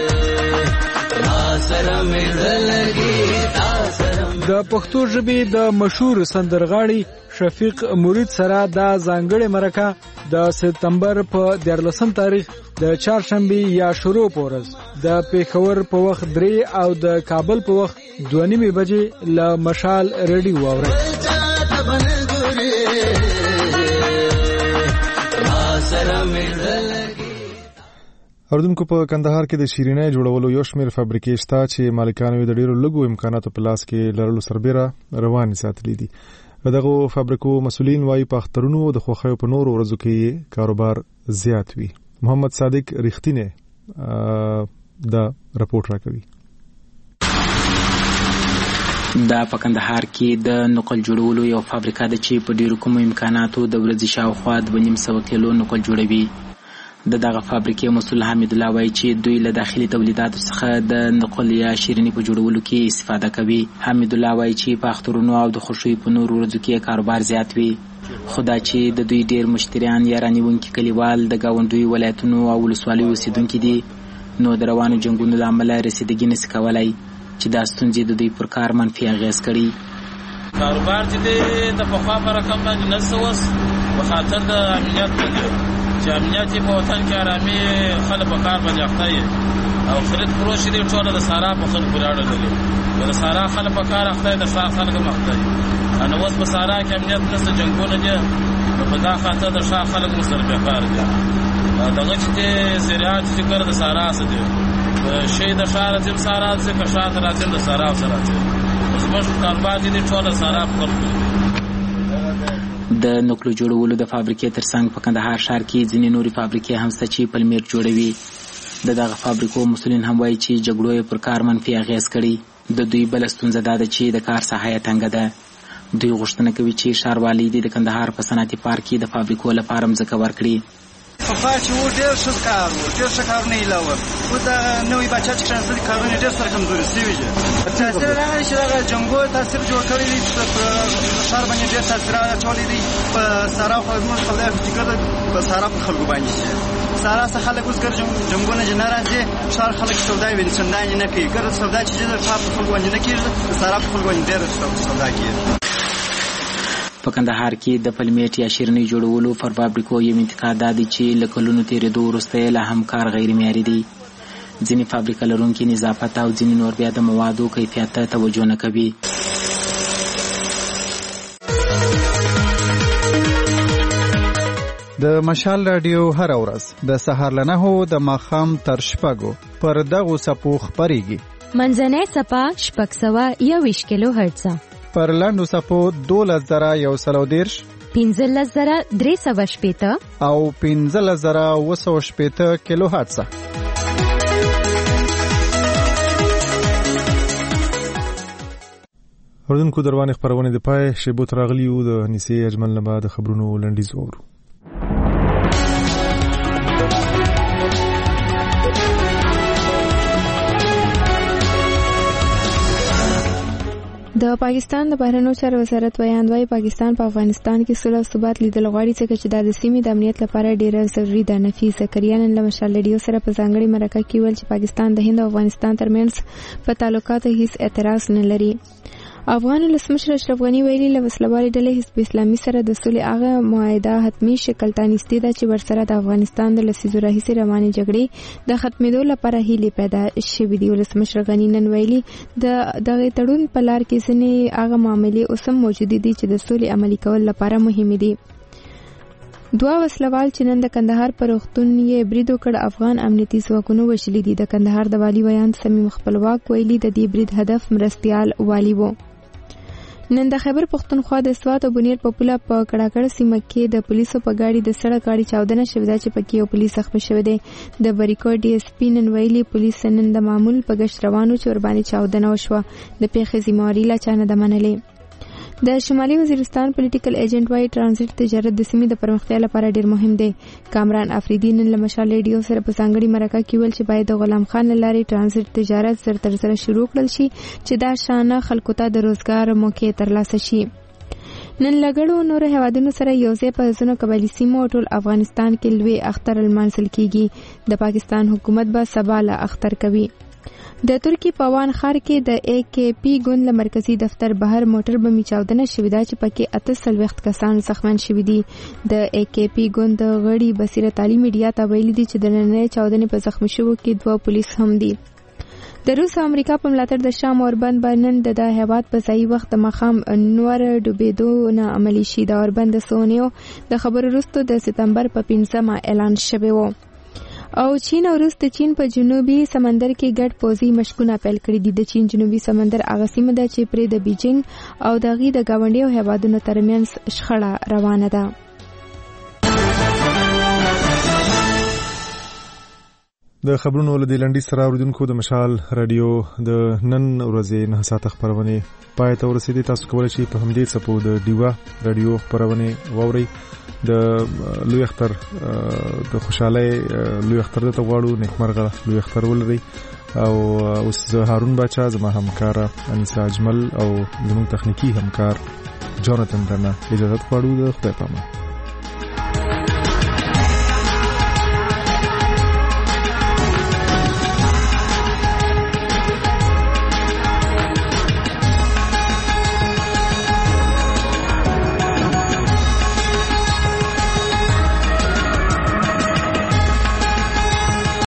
Speaker 11: د پښتو ژبې د مشهور سندرغاړي شفیق مرید سره د ځانګړې مرکه د سپتمبر په دیارلسم تاریخ د چهارشنبه یا شروع پورز د پیښور په وخت درې او د کابل په وخت دوه نیمې بجې له مشال ریډیو واورئ.
Speaker 1: اردوونکو په کندهار کې د شیرینۍ جوړولو یو شمېر فابریکې شته چې مالکانو د ډیرو لږو امکاناتو په لاس کې لرلو سربېره روانې ساتلې دي. دغه فابریکو مسولین وايي په اخترونو د خوښیو په نورو ورځو کې کاروبار زیات وي. محمد صادق رښتینه دا رپورټ راکوي.
Speaker 6: دا په کندهار کې د نقل جوړولو یو فابریکه ده چې په ډیرو کومو امکاناتو د ورځې شاوخوا دوه نیم سوه کیلو نقل جوړوي. د دغه فابریکې مسؤل حمید الله وایي چې دوی له داخلي تولیداتو څخه د نقل یا شیریني په جوړولو کې استفاده کوي. حمید الله وایي چې په اخترونو او د خوښیو په نورو ورځو کې کاروبار زیات وي، خو دا چې د دوی ډیر مشتریان یا رانیونکي کلیوال د ګاونډیو ولایتونو او ولسوالیو اوسیدونکي دي، نو د روانو جنګونو له امله رسیدګي نشي کولی چې دا ستونزې د دوی پر کار منفي اغېز کړي.
Speaker 9: کاروبار چې دی د پخوا په رقم باندې نه څه اوس په خاطر د امنیت باندې چې امنیت یې په وطن کې ارامي خلک په کار باندې اخته یې او خرید فروش دې ټوله د سارا په خلکو پورې اړه لري. د سارا خلک په کار اخته د ښار خلک هم اخته دي. نو اوس په سارا کې امنیت نشته، جنګونه دي، نو په دا خاطر د ښار خلک مو سره بېکار دي. دغه چې دی زراعت فکر د سارا څه دی شي د ښار ځم سارا څخه شاته راځم د سارا سره زموږ کاروبار دې ټول سارا په
Speaker 6: د نقل جوړولو د فابریکې ترڅنګ په کندهار ښار کې ځینې نورې فابریکې هم شته چې پلمیر جوړوي. د دغه فابریکو مسؤلین هم وایي چې جګړو یې پر کار منفي اغېز کړي. د دوی بله ستونزه دا ده چې د کار ساحه یې تنګه ده. دوی غوښتنه کوي چې ښاروالۍ دې د کندهار په صنعتي پارک کې د فابریکو لپاره مځکه ورکړي.
Speaker 13: پخوا چې و ډېر ښه کار و، ډېر ښه کارونه یې لاول، خو دا نوي بچه چې کړنځلي کارونه ډېر سره کمزوري شوي دي. تاثیر راغلی چې دغه جنګو تاثیر جوړ کړی دی، په ښار باندې ډېر تاثیر اچولی دی. په سارا خو زموږ خلک فکر ده په سارا په خلکو باندې شي. سارا څخه خلک اوس ګر جنګونه چې نه راځي، ښار خلک سودا یې چندانې نه کوي. ګر سودا چې د ښار په خلکو باندې نه کېږي، د سارا په خلکو باندې ډېره سودا کېږي.
Speaker 6: په کندهار کې د پلمیټ یا شیرنۍ جوړولو پر فابریکو یو انتقاد دا دی چې له کلونو تېرېدو وروسته یې لا هم کار غیر معیاري دی. ځینې فابریکه لرونکي نظافت او ځینې نور بیا د موادو کیفیت ته توجه نه کوي.
Speaker 4: د مشال رادیو هر ورځ د سهار له نهو د ماښام تر شپږو پر دغو څپو خپرېږي.
Speaker 15: منځنۍ څپه شپږ سوه یوویشت کیلو هرټزه،
Speaker 4: پر لاندو څپو دولس زره یو سل او دېرش،
Speaker 15: پنځلس زره درې سوه شپېته
Speaker 4: او پنځلس زره اوه سوه شپېته کیلو هرټزه.
Speaker 1: اردوونکو د روانې خپرونې د پای شیبو ته راغلي یو. د نیسې اجمل نه بعد خبرونو لنډیز واورو.
Speaker 2: د پاکستان د بهرنیو چارو وزارت ویاند وايي پاکستان په افغانستان کې سوله او ثبات لیدل غواړي، ځکه چې دا د سیمې د امنیت لپاره ډیره ضروري ده. نفیس زکریا نن له مشال ریډیو سره په ځانګړي مرکه کې ویل چې پاکستان د هند او افغانستان ترمنځ په تعلقاتو هیڅ اعتراض نه لري. افغان ولسمشر اشرف غني ویلي له وسلوالې ډلې حزب اسلامي سره د سولې هغه معاهده حتمي شکل ته نږدې ده چې ورسره د افغانستان د لسیزو راهیسې روانې جګړې د ختمېدو لپاره هیلې پیدا شوې دي. ولسمشر غني نن ویلي د دغه تړون په لار کې ځینې هغه معاملې اوس هم موجودې دي چې د سولې عملي کول لپاره مهمې دي. دوه وسلوال چې نن د کندهار په روغتون یې برید وکړ افغان امنیتي ځواکونو وژلي دي. د کندهار د والي ویاند سمیم خپلواک ویلي د دې برید هدف مرستیال والي و. نن د خیبر پختونخوا د سوات او بنیر په پوله په کړاکړ سیمه کې د پولیسو په گاډي د سړک گاډي چاودنه شوې ده چې پکې یو پولیس زخمي شوی دی. د بریکو ډي اس پی نن ویلي پولیس نن د معمول په گشت روانو چې ورباندې چاودنه وشوه. د پیښې ذمہواري لا چا نه ده منلې. د شمالي وزیرستان پولیټیکل ایجنټ وايي ترانزیت تجارت د سیمې د پرمختیا لپاره ډیر مهم دی. کامران افریدي نن له مشال ریډیو سره په ځانګړي مرکه کې ویل چې باید د غلام خان لارې ترانزیت تجارت زر تر زر شروع کړل شي چې دا شانه خلکو ته د روزګار موقع ترلاسه شي. نن لګړو نور هوادونو سره یوځای په ځینو قبایلي سیمو ټول افغانستان کې لوی اختر لمانځل کیږي. د پاکستان حکومت به سبا له اختر کوي. د ترکی په وان ښار کې د ای کې پی ګوند له مرکزی دفتر بهر موټر بمي چاودنه شوې ده چې پکې اته څلوېښت کسان زخمیان شوي دي. د ای کې پی ګوند د غړي بصیرت علي میډیا ته ویلي دي چې د نننۍ چاودنې په زخمي شوو کې دوه پولیس هم دي. د روس او امریکا په ملاتړ د شام اوربند باندې نن د هیواد په ځای وخت د مخام نور ډوبېدو نه عملی شي. د اوربند سونیو د خبرو وروسته د سپتمبر په پنځمه اعلان شوی و. او چین او روس د چین په جنوبي سمندر کې ګډ پوځي مشقونه پیل کړي دي. د چین جنوبي سمندر هغه سیمه ده چې پرې د بیجینګ او د غي د گاونډیو هیوادونو ترمنځ شخړه روانه ده.
Speaker 1: د خبرونو له لنډي سره اوریدونکو د مشال رادیو د نن ورځې نه ساعت خبرونه پای ته ورسېدي. تاسو کولای شئ په همدې څپو د ډیوا رادیو خبرونه واورئ. د لوی اختر د خوشحالۍ لوی اختر ته غواړو، نیکمرغه لوی اختر ولرئ. او اوس هارون باچا زما همکار انیسا اجمل او زموږ تخنیکی همکار جاناتن درنه اجازه غواړو. د خدای پامه.